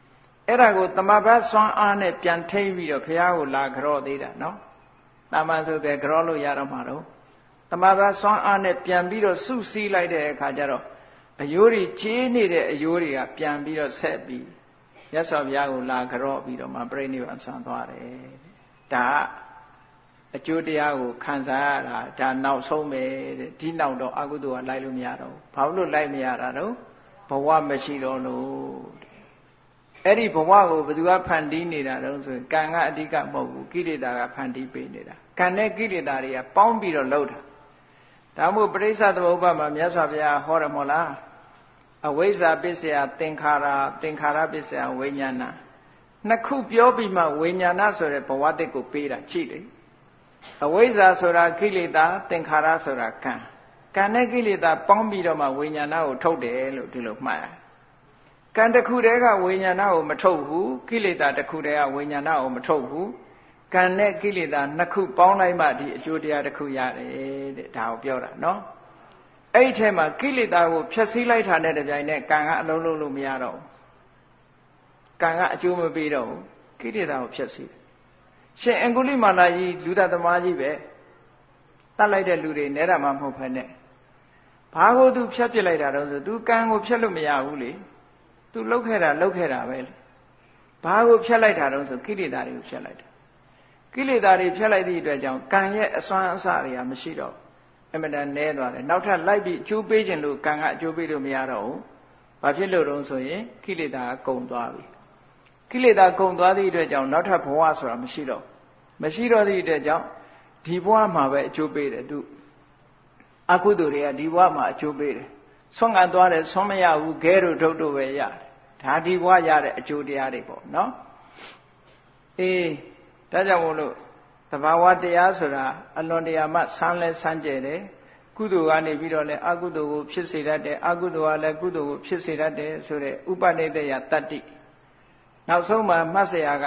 အဲ့ဒါကိုတမဘတ်စွမ်းအားနဲ့ပြန်ထိမ့်ပြီးတော့ဘုရားကိုလာကြော့သေးတာနော်တာမန်ဆိုပဲကြော့လို့ရတော့မှာတော့တမဘတ်စွမ်းအားနဲ့ပြန်ပြီးတော့စုစည်းလိုက်တဲ့အခါကျတော့အယိုးတွေကြေးနေတဲ့အယိုးတွေကပြန်ပြီးတော့ဆက်ပြီးမြတ်စွာဘုရားကိုလာကြော့ပြီးတော့မှပြိဋိနိဗ္ဗာန်ဆံသွားတယ်ဒါအကျိုးတရားကိုခံစားရတာဒါနောက်ဆုံးပဲတဲ့ဒီနောက်တော့အကုသိုလ်ကလိုက်လို့မရတော့ဘူးဘာလို့လိုက်မရတာတော့ဘဝမရှိတော့လို့အဲ့ဒီဘဝကိုဘယ်သူကဖန်တီးနေတာတုံးဆိုရင်ကံကအဓိကမဟုတ်ဘူးကိလေသာကဖန်တီးပေးနေတာကံနဲ့ကိလေသာတွေကပေါင်းပြီးတော့လှုပ်တာဒါမို့ပရိစ္ဆသမုပ္ပါဒ်မှာမြတ်စွာဘုရားဟောတယ်မို့လားအဝိဇ္ဇာပစ္စယသင်္ခါရသင်္ခါရပစ္စယဝိညာဏနှစ်ခုပြောပြီးမှဝိညာဏဆိုတဲ့ဘဝတစ်ကိုပေးတာကြည့်လေအဝိဇ္ဇာဆိုတာကိလေသာသင်္ခါရဆိုတာကံကံနဲ့ကိလေသာပေါင်းပြီးတော့မှဝိညာဏကိုထုတ်တယ်လို့ဒီလိုမှတ်ရကံတစ်ခုတည်းကဝိညာဏကိုမထုတ်ဘူးကိလေသာတစ်ခုတည်းကဝိညာဏကိုမထုတ်ဘူးကံနဲ့ကိလေသာနှစ်ခုပေါင်းလိုက်မှဒီအကျိုးတရားတစ်ခုရတယ်တဲ့ဒါကိုပြောတာနော်အဲ့ဒီထဲမှာကိလေသာကိုဖျက်ဆီးလိုက်တာနဲ့တပြိုင်နက်ကံကအလုံးလုံးလို့မရတော့ဘူးကံကအကျိုးမပေးတော့ဘူးကိလေသာကိုဖျက်ဆီးတယ်ရှင်အင်္ဂုလိမာလာကြီးလူသားသမားကြီးပဲတတ်လိုက်တဲ့လူတွေနဲတာမှမဟုတ်ဖ ೇನೆ ဘာကိုသူဖျက်ပစ်လိုက်တာတော့ဆိုသူကံကိုဖျက်လို့မရဘူးလေသူလှုပ်ခဲ့တာလှုပ်ခဲ့တာပဲလေဘာကိုဖျက်လိုက်တာတော့ဆိုကိလေသာတွေကိုဖျက်လိုက်တာကိလေသာတွေဖျက်လိုက်သည့်အတွက်ကြောင့်ကံရဲ့အစွမ်းအစတွေကမရှိတော့အမှန်တန်နဲသွားတယ်နောက်ထပ်လိုက်ပြီးအကျိုးပေးခြင်းလို့ကံကအကျိုးပေးလို့မရတော့ဘူးဘာဖြစ်လို့တော့ဆိုရင်ကိလေသာကကုန်သွားပြီကိလေသာကုန်သွားသည့်အတွက်ကြောင့်နောက်ထပ်ဘဝဆိုတာမရှိတော့မရှိတော့သည့်အတွက်ကြောင့်ဒီဘဝမှာပဲအကျိုးပေးတယ်သူအကုသိုလ်တွေကဒီဘဝမှာအကျိုးပေးတယ်ဆွမ်းခံသွားတယ်ဆွမ်းမရဘူးခဲတို့ထုတ်တို့ပဲရတယ်ဒါဒီဘဝရတဲ့အကျိုးတရားတွေပေါ့နော်အေးဒါကြောင့်မို့လို့သဘာဝတရားဆိုတာအလွန်တရာမှဆန်းလဲဆန်းကျယ်တယ်ကုသိုလ်ကနေပြီးတော့လဲအကုသိုလ်ကိုဖြစ်စေတတ်တယ်အကုသိုလ်ကလည်းကုသိုလ်ကိုဖြစ်စေတတ်တယ်ဆိုတဲ့ဥပနိဒေယတတ္တိနောက်ဆုံးမှာမှတ်เสียက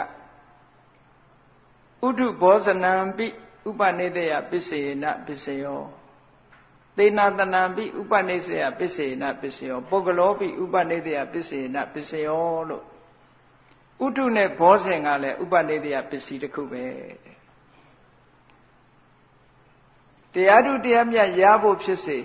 ဥဒုဘောဇနံပိဥပနိဒေယပစ္စေနပစ္စယောသေနာတနံပိဥပနိဒေယပစ္စေနပစ္စယောပုဂ္ဂလောပိဥပနိဒေယပစ္စေနပစ္စယောလို့ဥဒုနဲ့ဘောဇင်ကလည်းဥပနိဒေယပစ္စည်းတစ်ခုပဲတရားဓုတရားမြတ်ရဖို့ဖြစ်စေ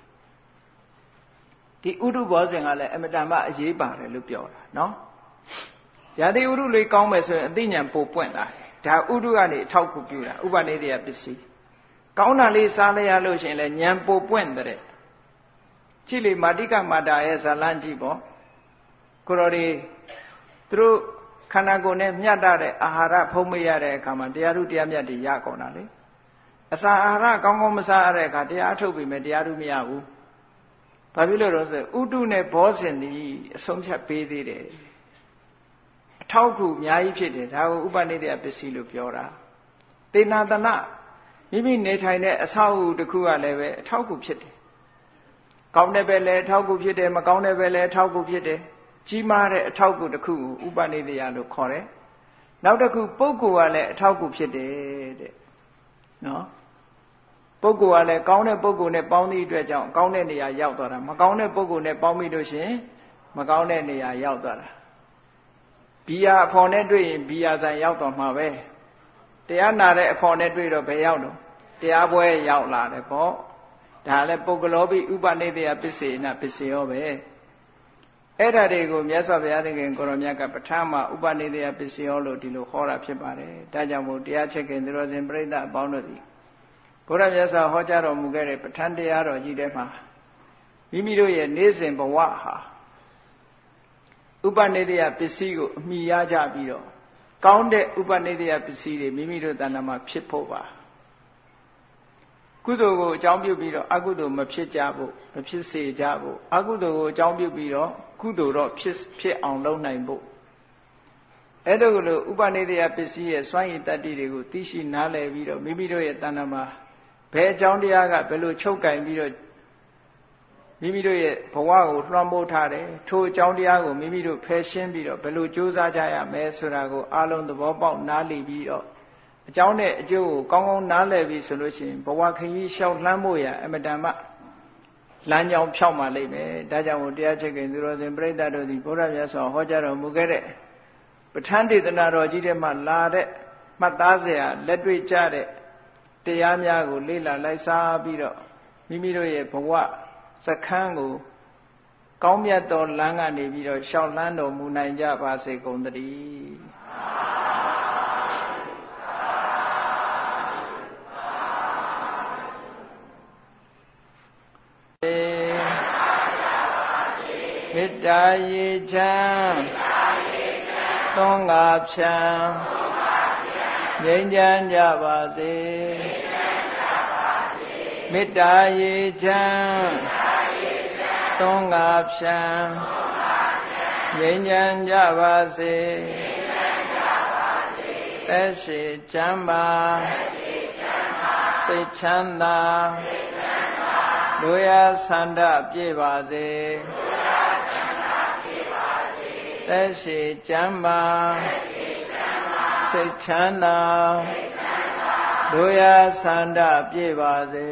ဒီဥဒုဘောဇင်ကလည်းအမတန်မှအရေးပါတယ်လို့ပြောတာနော်ရာသီဥတုလေးကောင်းမယ်ဆိုရင်အသိဉာဏ်ပိုပွင့်လာတယ်ဒါဥဒုကနေအထောက်ကူပြုတာဥပနိဒေယပစ္စည်းကောင်းတာလေးစားလိုက်ရလို့ရှိရင်လည်းဉာဏ်ပိုပွင့်တဲ့ကြည့်လေမာတိကမာတာရဲ့ဇာလန်းကြည့်ပေါ့ကိုတော်ဒီသူတို့ခန္ဓာကိုယ်နဲ့မျှတတဲ့အာဟာရဖုံးမရတဲ့အခါမှာတရားဓုတရားမြတ်တွေရကုန်တာလေအစာအာဟာရကောင်းကောင်းမစားရတဲ့အခါတရားအထုတ်ပြီးမယ်တရားဓုမရဘူးဘာဖြစ်လို့လဲဆိုဥဒုနဲ့ဘောဇင်ဒီအဆုံးဖြတ်ပေးသေးတယ်အထောက်ကူအများကြီးဖြစ်တယ်ဒါကိုဥပနိဒေယပစ္စည်းလို့ပြောတာသေနာတနာမိမိနေထိုင်တဲ့အဆောက်အဦတစ်ခုကလည်းပဲအထောက်ကူဖြစ်တယ်ကောင်းတဲ့ပဲလည်းအထောက်ကူဖြစ်တယ်မကောင်းတဲ့ပဲလည်းအထောက်ကူဖြစ်တယ်ကြီးမားတဲ့အထောက်ကူတစ်ခုကိုဥပနိဒေယလို့ခေါ်တယ်နောက်တစ်ခုပုဂ္ဂိုလ်ကလည်းအထောက်ကူဖြစ်တယ်တဲ့နော်ပုဂ္ဂိုလ်ကလည်းကောင်းတဲ့ပုဂ္ဂိုလ်နဲ့ပေါင်းသည့်အတွက်ကြောင့်ကောင်းတဲ့နေရာရောက်သွားတာမကောင်းတဲ့ပုဂ္ဂိုလ်နဲ့ပေါင်းပြီးလို့ရှိရင်မကောင်းတဲ့နေရာရောက်သွားတာဘီယာအဖော်နဲ့တွေ့ရင်ဘီယာဆိုင်ရောက်တော့မှာပဲတရားနာတဲ့အဖော်နဲ့တွေ့တော့ဘယ်ရောက်တော့တရားပွဲရောက်လာတယ်ပေါ့ဒါလည်းပုဂ္ဂလောပိဥပနိဒေယပစ္စေနပစ္စယောပဲအဲ့ဓာတွေကိုမြတ်စွာဘုရားသခင်ကိုရောမြတ်ကပဋ္ဌာန်းမှာဥပနိဒေယပစ္စယောလို့ဒီလိုဟောတာဖြစ်ပါတယ်ဒါကြောင့်မို့တရားချက်ခင်သူတော်စင်ပြိဿအပေါင်းတို့သည်ဘုရားမြတ်စွာဟောကြားတော်မူခဲ့တဲ့ပဋ္ဌာန်းတရားတော်ကြီးထဲမှာမိမိတို့ရဲ့နေ့စဉ်ဘဝဟာဥပနိဒေယပစ္စည်းကိုအမိရကြပြီးတော့ကောင်းတဲ့ဥပနိဒေယပစ္စည်းတွေမိမိတို့တဏ္ဍာမှာဖြစ်ဖို့ပါကုသိုလ်ကိုအကြောင်းပြုပြီးတော့အကုသိုလ်မဖြစ်ကြဖို့မဖြစ်စေကြဖို့အကုသိုလ်ကိုအကြောင်းပြုပြီးတော့ကုသိုလ်တော့ဖြစ်ဖြစ်အောင်လုပ်နိုင်ဖို့အဲ့ဒါကိုလို့ဥပနိဒေယပစ္စည်းရဲ့စွမ်းရည်တတ္တိတွေကိုသိရှိနားလည်ပြီးတော့မိမိတို့ရဲ့တဏ္ဍာမှာဘယ်အကြောင်းတရားကဘယ်လိုချုပ်ကင်ပြီးတော့မိမိတို့ရဲ့ဘဝကိုလွှမ်းမိုးထားတယ်ထိုအကြောင်းတရားကိုမိမိတို့ဖယ်ရှင်းပြီးတော့ဘယ်လိုကြိုးစားကြရမလဲဆိုတာကိုအားလုံးသဘောပေါက်နားလည်ပြီးတော့အကြောင်းနဲ့အကျိုးကိုကောင်းကောင်းနားလည်ပြီးဆိုလို့ရှိရင်ဘဝခရီးလျှောက်လှမ်းဖို့ရအမတန်မှလမ်းကြောင်းဖြောက်မှလိမ့်မယ်ဒါကြောင့်မို့တရားချက်ခင်သူတော်စင်ပြိဿတို့သည်ဘုရားမြတ်စွာဟောကြားတော်မူခဲ့တဲ့ပဋ္ဌာန်းဒေသနာတော်ကြီးထဲမှာလာတဲ့မှတ်သားစရာလက်တွေ့ကျတဲ့တရားများကိုလေ့လာလိုက်စားပြီးတော့မိမိတို့ရဲ့ဘဝစခန်းကိုကောင်းမြတ်သောလမ်းကနေပြီးတော့ရှောက်လန်းတော်မူနိုင်ကြပါစေကုန်သတည်းမေတ္တာရေချမ်းသွန်ငါဖြံငြိမ်းချမ်းကြပါစေမေတ္တာရေချမ်းသွန်ငါဖြံငြိမ်းချမ်းကြပါစေသက်ရှိချမ်းပါစိတ်ချမ်းသာလူရဆန္ဒပြည့်ပါစေသက်ရှိချမ်းပါစိတ်ချမ်းသာလူရဆန္ဒပြည့်ပါစေ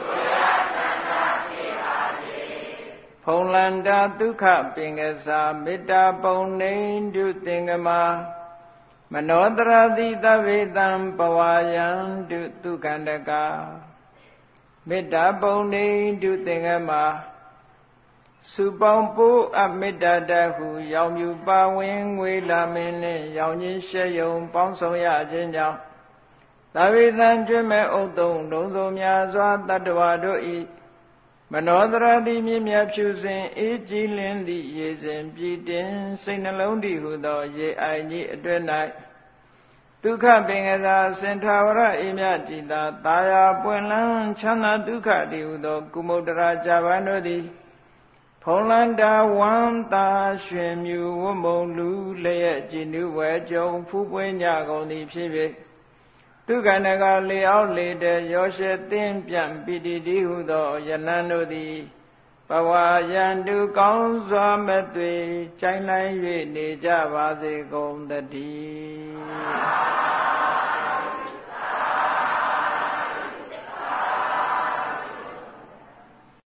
ဖုံလန္တာဒုက္ခပင်ကစားမေတ္တာပုံနေတုသင်္ကမမနောတရတိသဗ္ဗေတံပဝါယံတုဒုက္ခန္တကမေတ္တာပုံနေတုသင်္ကမစုပေါင်းပိုးအမေတ္တာတဟုရောင်မြူပါဝင်ငွေလာမင်းနှင့်ရောင်ချင်းရှက်ယုံပေါင်းဆောင်ရခြင်းကြောင့်သဗ္ဗေတံကျွဲ့မဲ့ဥသုံးလုံးစုံများစွာတတ္တဝါတို့၏မနောတရတိမြင့်မြတ်ဖြူစင်အေးကြည်လင်းသည့်ရေစဉ်ပြည်တင်စိတ်နှလုံးတည်ဟုသောရေအိုင်ကြီးအတွင်း၌ဒုက္ခပင်ကစားစင်ထာဝရအေးမြကြည်သာတာယာပွင့်လန်းချမ်းသာဒုက္ခတည်ဟုသောကုမုဒ္ဒရာဇာပန်တို့သည်ဖုံလန္တာဝမ်းသာရွှင်မြူဝမုံလူလျက်ကြည်နုဝဲကြုံဖူးပွင့်ကြကုန်သည်ဖြစ်၍ဒုက္ခနကလေအောင်လေတဲ့ရောရှေသင်ပြန့်ပိတိတိဟုသောယနန်တို့သည်ဘဝယံတုကောင်းစွာမသွေကြိုင်လိုက်၍နေကြပါစေကုန်သတည်း